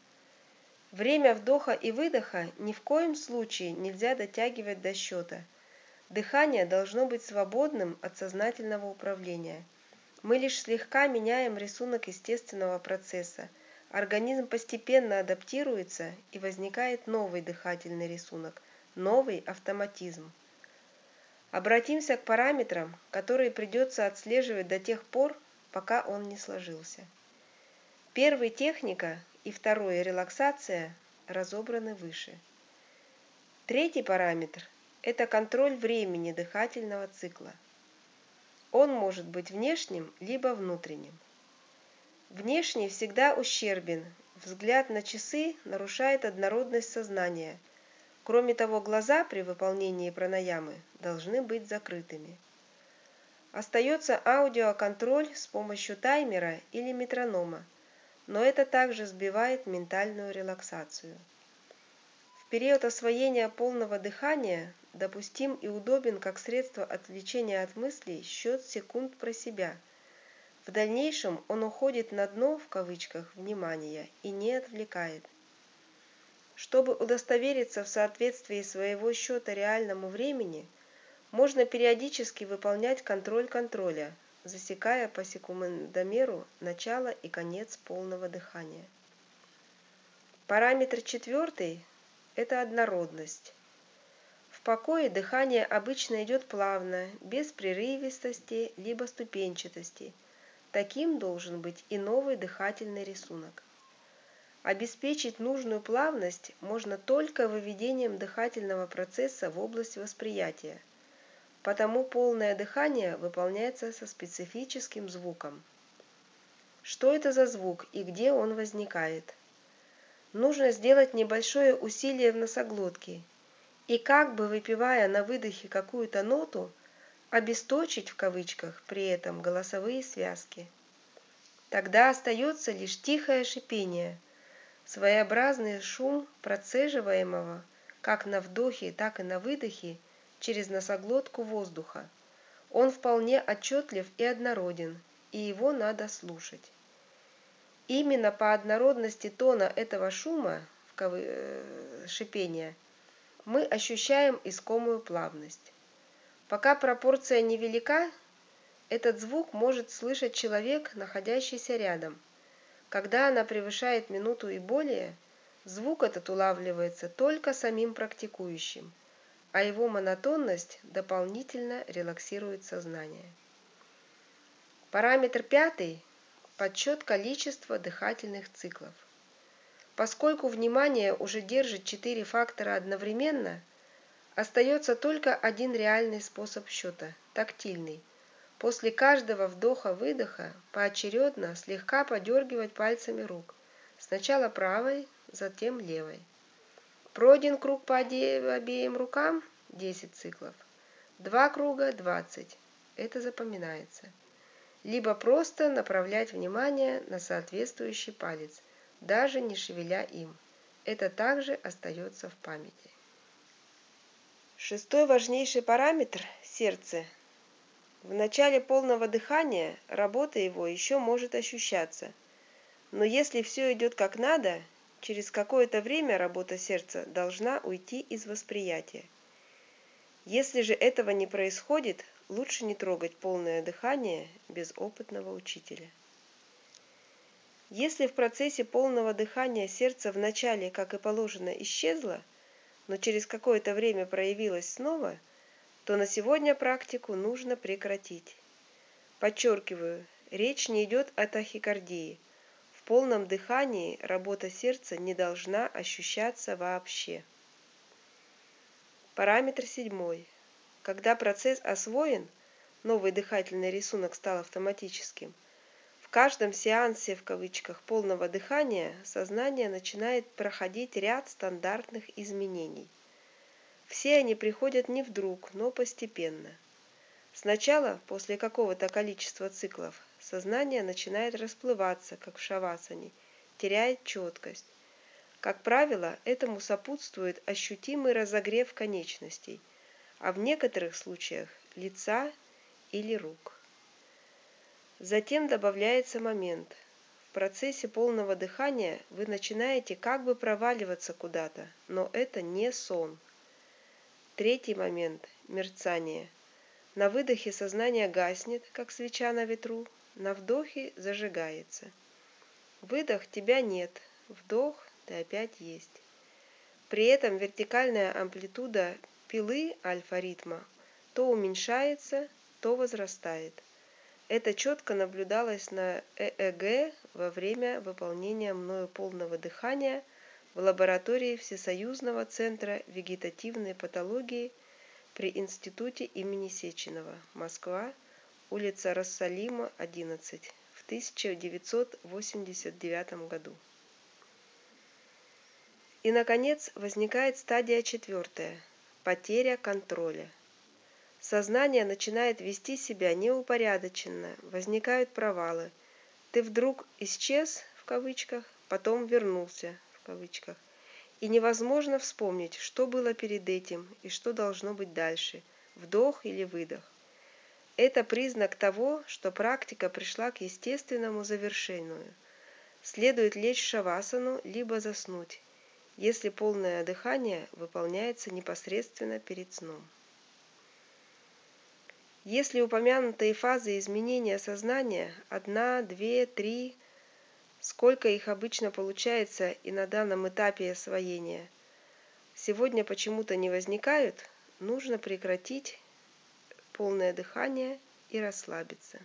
A: Время вдоха и выдоха ни в коем случае нельзя дотягивать до счета. Дыхание должно быть свободным от сознательного управления. Мы лишь слегка меняем рисунок естественного процесса. Организм постепенно адаптируется, и возникает новый дыхательный рисунок, новый автоматизм. Обратимся к параметрам, которые придется отслеживать до тех пор, пока он не сложился. Первый – техника, и второй – релаксация разобраны выше. Третий параметр – это контроль времени дыхательного цикла. Он может быть внешним либо внутренним. Внешний всегда ущербен, взгляд на часы нарушает однородность сознания. Кроме того, глаза при выполнении пранаямы должны быть закрытыми. Остается аудиоконтроль с помощью таймера или метронома, но это также сбивает ментальную релаксацию. В период освоения полного дыхания допустим и удобен как средство отвлечения от мыслей счет секунд про себя. В дальнейшем он уходит на дно в кавычках внимания и не отвлекает. Чтобы удостовериться в соответствии своего счета реальному времени, можно периодически выполнять контроль контроля, засекая по секундомеру начало и конец полного дыхания. Параметр четвертый – это однородность. В покое дыхание обычно идет плавно, без прерывистости либо ступенчатости. Таким должен быть и новый дыхательный рисунок. Обеспечить нужную плавность можно только выведением дыхательного процесса в область восприятия. Потому полное дыхание выполняется со специфическим звуком. Что это за звук и где он возникает? Нужно сделать небольшое усилие в носоглотке и, как бы выпивая на выдохе какую-то ноту, обесточить в кавычках при этом голосовые связки. Тогда остается лишь тихое шипение, своеобразный шум процеживаемого как на вдохе, так и на выдохе через носоглотку воздуха. Он вполне отчетлив и однороден, и его надо слушать. Именно по однородности тона этого шума, в кавы... шипения, мы ощущаем искомую плавность. Пока пропорция невелика, этот звук может слышать человек, находящийся рядом. Когда она превышает минуту и более, звук этот улавливается только самим практикующим, а его монотонность дополнительно релаксирует сознание. Параметр пятый – подсчет количества дыхательных циклов. Поскольку внимание уже держит четыре фактора одновременно, Остается только один реальный способ счета – тактильный. После каждого вдоха-выдоха поочередно слегка подергивать пальцами рук. Сначала правой, затем левой. Пройден круг по обеим рукам – десять циклов. Два круга – двадцать. Это запоминается. Либо просто направлять внимание на соответствующий палец, даже не шевеля им. Это также остается в памяти. Шестой важнейший параметр – сердце. В начале полного дыхания работа его еще может ощущаться. Но если все идет как надо, через какое-то время работа сердца должна уйти из восприятия. Если же этого не происходит, лучше не трогать полное дыхание без опытного учителя. Если в процессе полного дыхания сердце вначале, как и положено, исчезло, но через какое-то время проявилось снова, то на сегодня практику нужно прекратить. Подчеркиваю, речь не идет о тахикардии. В полном дыхании работа сердца не должна ощущаться вообще. Параметр седьмой. Когда процесс освоен, новый дыхательный рисунок стал автоматическим, в каждом сеансе в кавычках полного дыхания сознание начинает проходить ряд стандартных изменений. Все они приходят не вдруг, но постепенно. Сначала, после какого-то количества циклов, сознание начинает расплываться, как в шавасане, теряет четкость. Как правило, этому сопутствует ощутимый разогрев конечностей, а в некоторых случаях лица или рук. Затем добавляется момент. В процессе полного дыхания вы начинаете как бы проваливаться куда-то, но это не сон. Третий момент – мерцание. На выдохе сознание гаснет, как свеча на ветру, на вдохе зажигается. Выдох – тебя нет, вдох – ты опять есть. При этом вертикальная амплитуда пилы альфа-ритма то уменьшается, то возрастает. Это четко наблюдалось на ЭЭГ во время выполнения мною полного дыхания в лаборатории Всесоюзного центра вегетативной патологии при Институте имени Сеченова, Москва, улица Рассалима, одиннадцать, в тысяча девятьсот восемьдесят девятом году. И, наконец, возникает стадия четвертая – потеря контроля. Сознание начинает вести себя неупорядоченно, возникают провалы. Ты вдруг исчез, в кавычках, потом вернулся, в кавычках. И невозможно вспомнить, что было перед этим и что должно быть дальше, вдох или выдох. Это признак того, что практика пришла к естественному завершению. Следует лечь в шавасану, либо заснуть, если полное дыхание выполняется непосредственно перед сном. Если упомянутые фазы изменения сознания, одна, две, три, сколько их обычно получается и на данном этапе освоения, сегодня почему-то не возникают, нужно прекратить полное дыхание и расслабиться.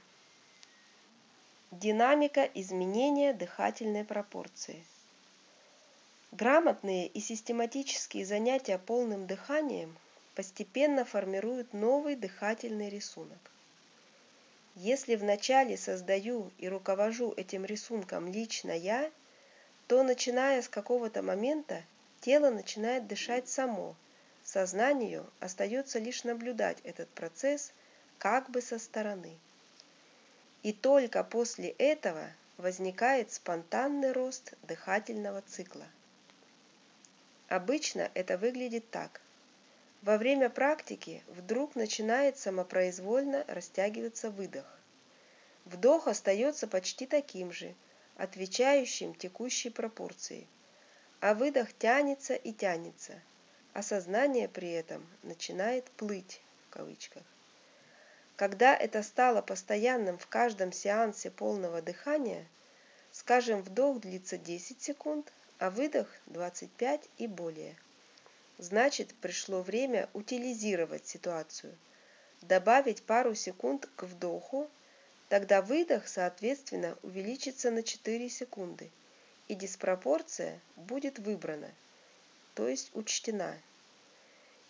A: Динамика изменения дыхательной пропорции. Грамотные и систематические занятия полным дыханием постепенно формируют новый дыхательный рисунок. Если вначале создаю и руковожу этим рисунком лично я, то, начиная с какого-то момента, тело начинает дышать само, сознанию остается лишь наблюдать этот процесс как бы со стороны. И только после этого возникает спонтанный рост дыхательного цикла. Обычно это выглядит так. Во время практики вдруг начинает самопроизвольно растягиваться выдох. Вдох остается почти таким же, отвечающим текущей пропорции, а выдох тянется и тянется, а сознание при этом начинает «плыть» в кавычках. Когда это стало постоянным в каждом сеансе полного дыхания, скажем, вдох длится десять секунд, а выдох двадцать пять и более. Значит, пришло время утилизировать ситуацию, добавить пару секунд к вдоху, тогда выдох, соответственно, увеличится на четыре секунды, и диспропорция будет выбрана, то есть учтена.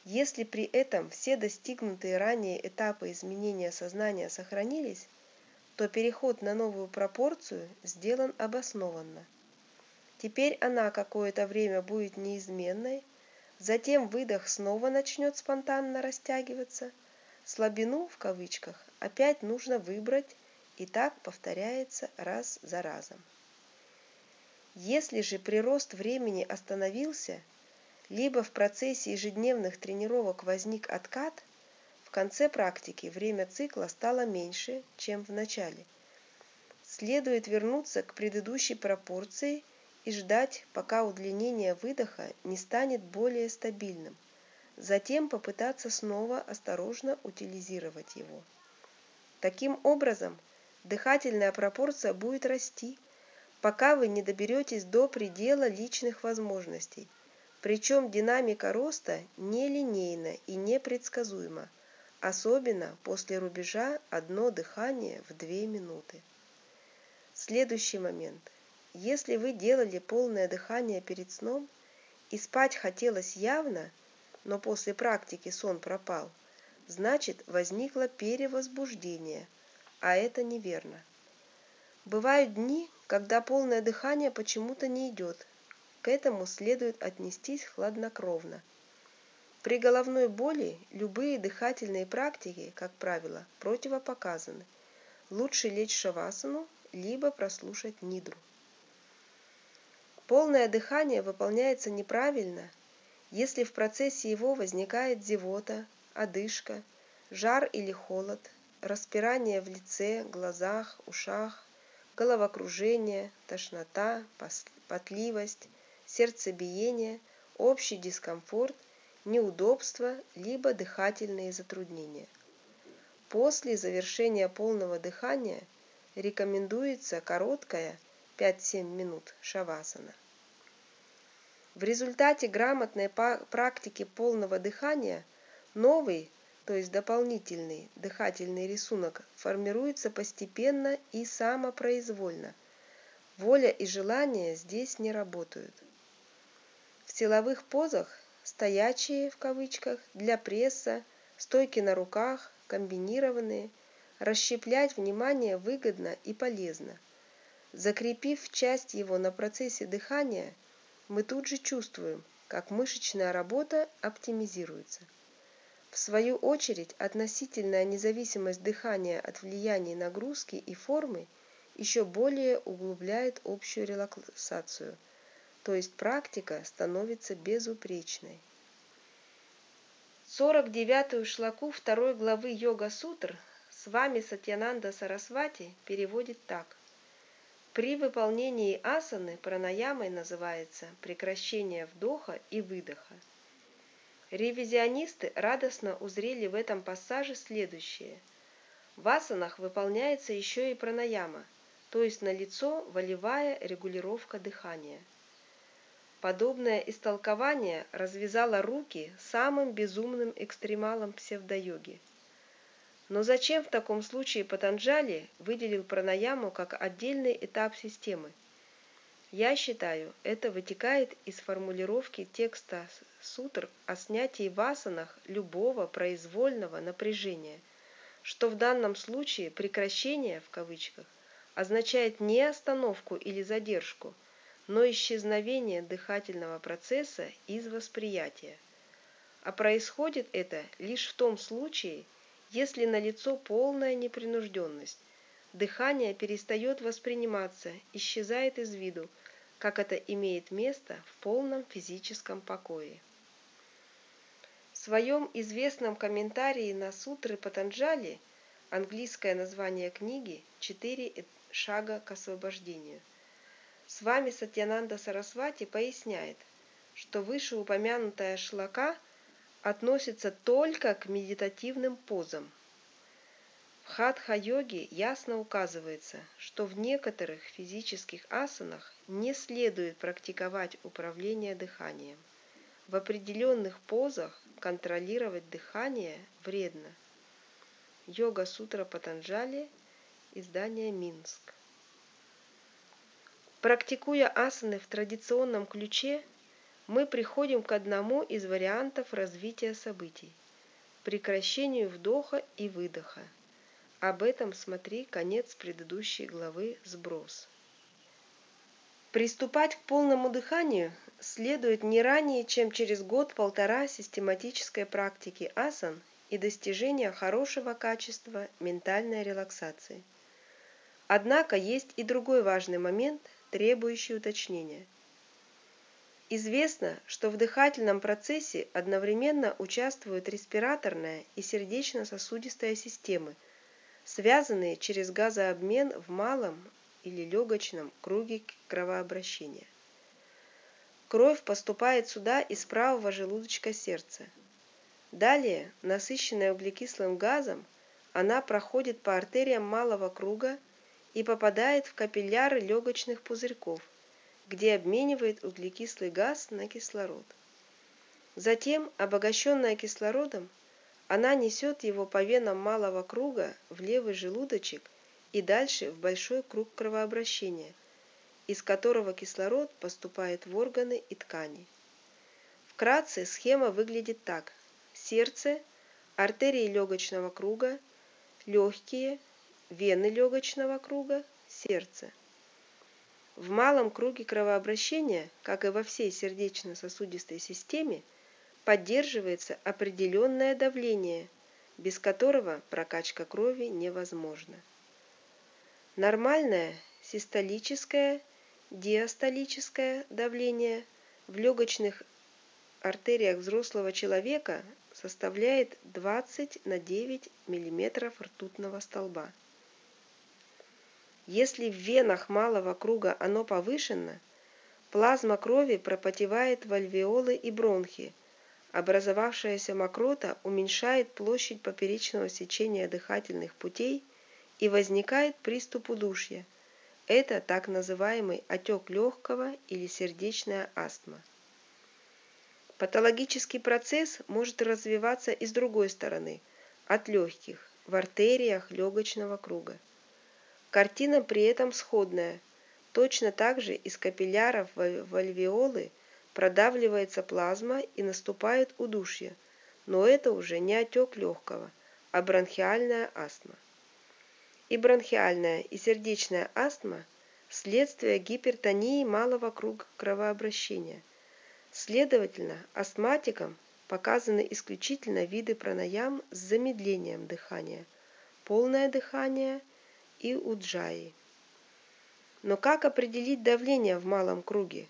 A: Если при этом все достигнутые ранее этапы изменения сознания сохранились, то переход на новую пропорцию сделан обоснованно. Теперь она какое-то время будет неизменной, затем выдох снова начнет спонтанно растягиваться, слабину в кавычках опять нужно выбрать, и так повторяется раз за разом. Если же прирост времени остановился, либо в процессе ежедневных тренировок возник откат, в конце практики время цикла стало меньше, чем в начале. Следует вернуться к предыдущей пропорции и ждать, пока удлинение выдоха не станет более стабильным. Затем попытаться снова осторожно утилизировать его. Таким образом, дыхательная пропорция будет расти, пока вы не доберетесь до предела личных возможностей. Причем динамика роста нелинейна и непредсказуема, особенно после рубежа одно дыхание в две минуты. Следующий момент. Если вы делали полное дыхание перед сном и спать хотелось явно, но после практики сон пропал, значит возникло перевозбуждение, а это неверно. Бывают дни, когда полное дыхание почему-то не идет. К этому следует отнестись хладнокровно. При головной боли любые дыхательные практики, как правило, противопоказаны. Лучше лечь в шавасану, либо прослушать нидру. Полное дыхание выполняется неправильно, если в процессе его возникает зевота, одышка, жар или холод, распирание в лице, глазах, ушах, головокружение, тошнота, потливость, сердцебиение, общий дискомфорт, неудобства, либо дыхательные затруднения. После завершения полного дыхания рекомендуется короткая пять-семь минут шавасана. В результате грамотной практики полного дыхания новый, то есть дополнительный дыхательный рисунок формируется постепенно и самопроизвольно. Воля и желание здесь не работают. В силовых позах стоячие в кавычках для пресса, стойки на руках, комбинированные, расщеплять внимание выгодно и полезно. Закрепив часть его на процессе дыхания, мы тут же чувствуем, как мышечная работа оптимизируется. В свою очередь, относительная независимость дыхания от влияния нагрузки и формы еще более углубляет общую релаксацию, то есть практика становится безупречной. сорок девятую шлаку второй главы Йога-сутр с вами Сатьянанда Сарасвати переводит так. При выполнении асаны пранаямой называется прекращение вдоха и выдоха. Ревизионисты радостно узрели в этом пассаже следующее. В асанах выполняется еще и пранаяма, то есть налицо волевая регулировка дыхания. Подобное истолкование развязало руки самым безумным экстремалам псевдойоги. Но зачем в таком случае Патанджали выделил пранаяму как отдельный этап системы? Я считаю, это вытекает из формулировки текста сутр о снятии в асанах любого произвольного напряжения, что в данном случае прекращение в кавычках означает не остановку или задержку, но исчезновение дыхательного процесса из восприятия. А происходит это лишь в том случае, если налицо полная непринужденность, дыхание перестает восприниматься, исчезает из виду, как это имеет место в полном физическом покое. В своем известном комментарии на сутры Патанджали, английское название книги «Четыре шага к освобождению», с вами Сатьянанда Сарасвати поясняет, что вышеупомянутая шлака относится только к медитативным позам. В хатха-йоге ясно указывается, что в некоторых физических асанах не следует практиковать управление дыханием. В определенных позах контролировать дыхание вредно. Йога-сутра Патанджали, издание Минск. Практикуя асаны в традиционном ключе, мы приходим к одному из вариантов развития событий – прекращению вдоха и выдоха. Об этом смотри конец предыдущей главы «Сброс». Приступать к полному дыханию следует не ранее, чем через год-полтора систематической практики асан и достижения хорошего качества ментальной релаксации. Однако есть и другой важный момент, требующий уточнения. Известно, что в дыхательном процессе одновременно участвуют респираторная и сердечно-сосудистая системы, связанные через газообмен в малом или легочном круге кровообращения. Кровь поступает сюда из правого желудочка сердца. Далее, насыщенная углекислым газом, она проходит по артериям малого круга и попадает в капилляры легочных пузырьков, где обменивает углекислый газ на кислород. Затем, обогащенная кислородом, она несет его по венам малого круга в левый желудочек и дальше в большой круг кровообращения, из которого кислород поступает в органы и ткани. Вкратце схема выглядит так: сердце, артерии легочного круга, легкие, вены легочного круга, сердце. В малом круге кровообращения, как и во всей сердечно-сосудистой системе, поддерживается определенное давление, без которого прокачка крови невозможна. Нормальное систолическое, диастолическое давление в легочных артериях взрослого человека составляет двадцать на девять миллиметров ртутного столба. Если в венах малого круга оно повышено, плазма крови пропотевает в альвеолы и бронхи. Образовавшаяся мокрота уменьшает площадь поперечного сечения дыхательных путей и возникает приступ удушья. Это так называемый отек легкого или сердечная астма. Патологический процесс может развиваться и с другой стороны, от легких, в артериях легочного круга. Картина при этом сходная. Точно так же из капилляров в альвеолы продавливается плазма и наступает удушье, но это уже не отек легкого, а бронхиальная астма. И бронхиальная, и сердечная астма – следствие гипертонии малого круга кровообращения. Следовательно, астматикам показаны исключительно виды пранаям с замедлением дыхания, полное дыхание и уджаи. Но как определить давление в малом круге?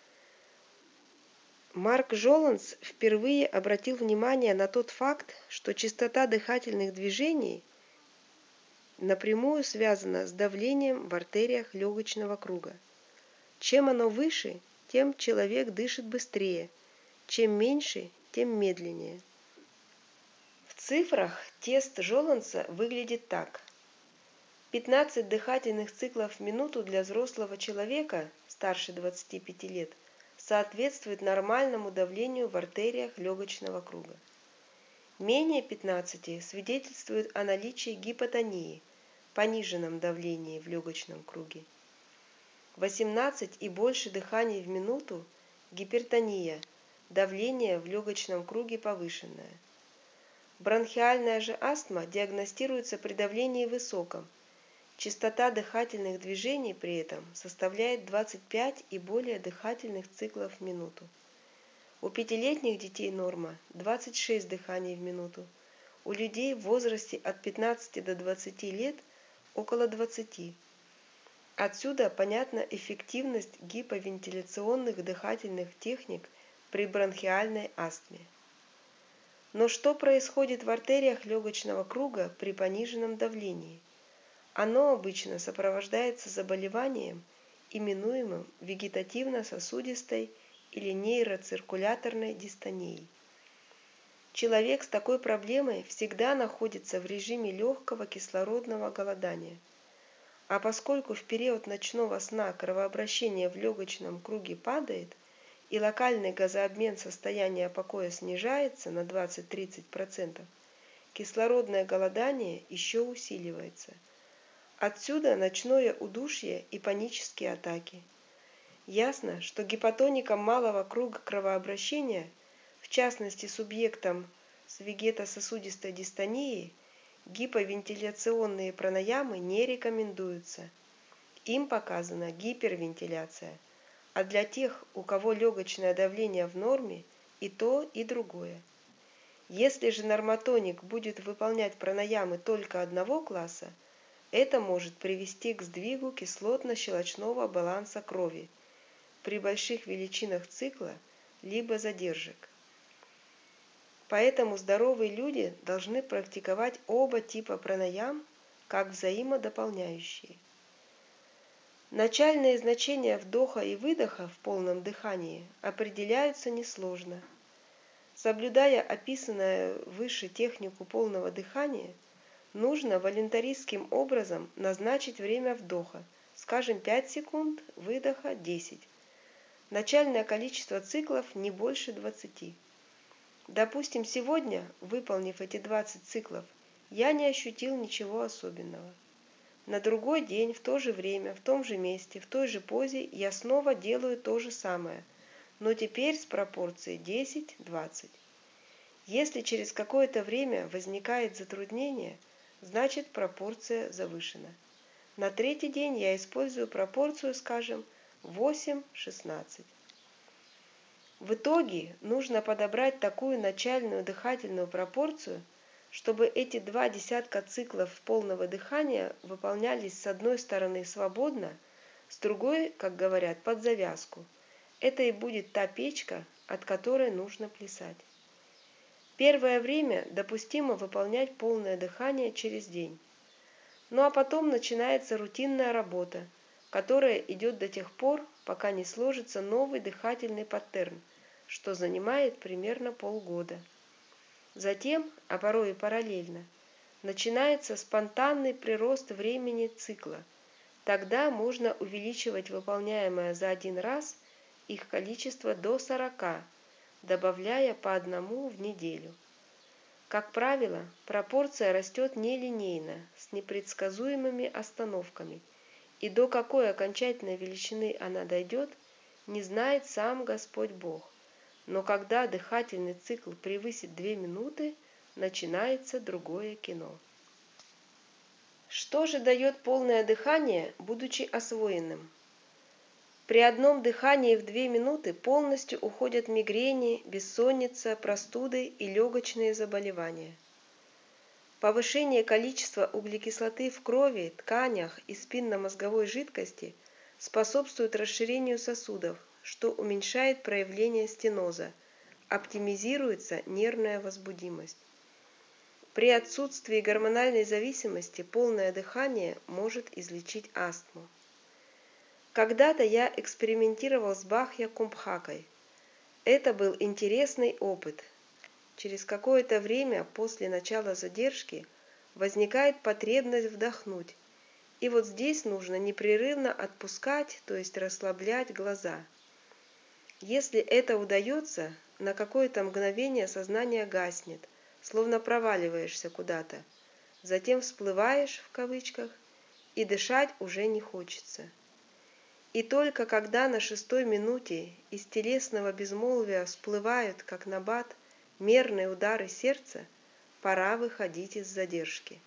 A: Марк Жоланс впервые обратил внимание на тот факт, что частота дыхательных движений напрямую связана с давлением в артериях легочного круга. Чем оно выше, тем человек дышит быстрее, чем меньше, тем медленнее. В цифрах тест Жоланса выглядит так. пятнадцать дыхательных циклов в минуту для взрослого человека старше двадцати пяти лет соответствует нормальному давлению в артериях легочного круга. Менее пятнадцати свидетельствует о наличии гипотонии, пониженном давлении в легочном круге. восемнадцать и больше дыханий в минуту – гипертония, давление в легочном круге повышенное. Бронхиальная же астма диагностируется при давлении высоком. Частота дыхательных движений при этом составляет двадцать пять и более дыхательных циклов в минуту. У пятилетних детей норма двадцать шесть дыханий в минуту. У людей в возрасте от пятнадцати до двадцати лет около двадцати. Отсюда понятна эффективность гиповентиляционных дыхательных техник при бронхиальной астме. Но что происходит в артериях легочного круга при пониженном давлении? Оно обычно сопровождается заболеванием, именуемым вегетативно-сосудистой или нейроциркуляторной дистонией. Человек с такой проблемой всегда находится в режиме легкого кислородного голодания. А поскольку в период ночного сна кровообращение в легочном круге падает и локальный газообмен состояния покоя снижается на двадцать-тридцать процентов, кислородное голодание еще усиливается. Отсюда ночное удушье и панические атаки. Ясно, что гипотоникам малого круга кровообращения, в частности субъектам с вегетососудистой дистонией, гиповентиляционные пранаямы не рекомендуются. Им показана гипервентиляция, а для тех, у кого легочное давление в норме, и то, и другое. Если же нормотоник будет выполнять пранаямы только одного класса, это может привести к сдвигу кислотно-щелочного баланса крови при больших величинах цикла либо задержек. Поэтому здоровые люди должны практиковать оба типа пранаям как взаимодополняющие. Начальные значения вдоха и выдоха в полном дыхании определяются несложно. Соблюдая описанную выше технику полного дыхания, нужно волюнтаристским образом назначить время вдоха, скажем, пять секунд, выдоха десять. Начальное количество циклов не больше двадцати. Допустим, сегодня, выполнив эти двадцать циклов, я не ощутил ничего особенного. На другой день, в то же время, в том же месте, в той же позе я снова делаю то же самое, но теперь с пропорцией десять двадцать. Если через какое-то время возникает затруднение, значит пропорция завышена. На третий день я использую пропорцию, скажем, восемь шестнадцать. В итоге нужно подобрать такую начальную дыхательную пропорцию, чтобы эти два десятка циклов полного дыхания выполнялись с одной стороны свободно, с другой, как говорят, под завязку. Это и будет та печка, от которой нужно плясать. Первое время допустимо выполнять полное дыхание через день. Ну а потом начинается рутинная работа, которая идет до тех пор, пока не сложится новый дыхательный паттерн, что занимает примерно полгода. Затем, а порой и параллельно, начинается спонтанный прирост времени цикла. Тогда можно увеличивать выполняемое за один раз их количество до сорока, добавляя по одному в неделю. Как правило, пропорция растет нелинейно, с непредсказуемыми остановками, и до какой окончательной величины она дойдет, не знает сам Господь Бог. Но когда дыхательный цикл превысит две минуты, начинается другое кино. Что же дает полное дыхание, будучи освоенным? При одном дыхании в две минуты полностью уходят мигрени, бессонница, простуды и легочные заболевания. Повышение количества углекислоты в крови, тканях и спинномозговой жидкости способствует расширению сосудов, что уменьшает проявление стеноза, оптимизируется нервная возбудимость. При отсутствии гормональной зависимости полное дыхание может излечить астму. Когда-то я экспериментировал с бахья-кумбхакой. Это был интересный опыт. Через какое-то время после начала задержки возникает потребность вдохнуть. И вот здесь нужно непрерывно отпускать, то есть расслаблять глаза. Если это удается, на какое-то мгновение сознание гаснет, словно проваливаешься куда-то. Затем всплываешь, в кавычках, и дышать уже не хочется. И только когда на шестой минуте из телесного безмолвия всплывают, как набат, мерные удары сердца, пора выходить из задержки.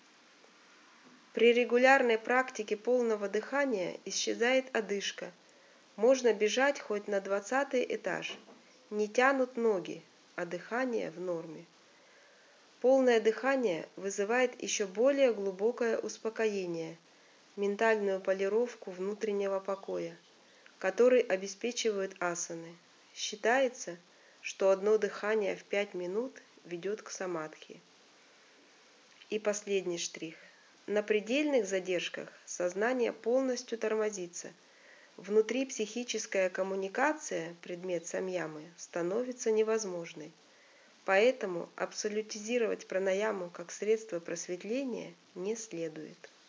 A: При регулярной практике полного дыхания исчезает одышка. Можно бежать хоть на двадцатый этаж. Не тянут ноги, а дыхание в норме. Полное дыхание вызывает еще более глубокое успокоение, ментальную полировку внутреннего покоя, который обеспечивают асаны. Считается, что одно дыхание в пять минут ведет к самадхи. И последний штрих. На предельных задержках сознание полностью тормозится. Внутри психическая коммуникация, предмет самьямы, становится невозможной. Поэтому абсолютизировать пранаяму как средство просветления не следует.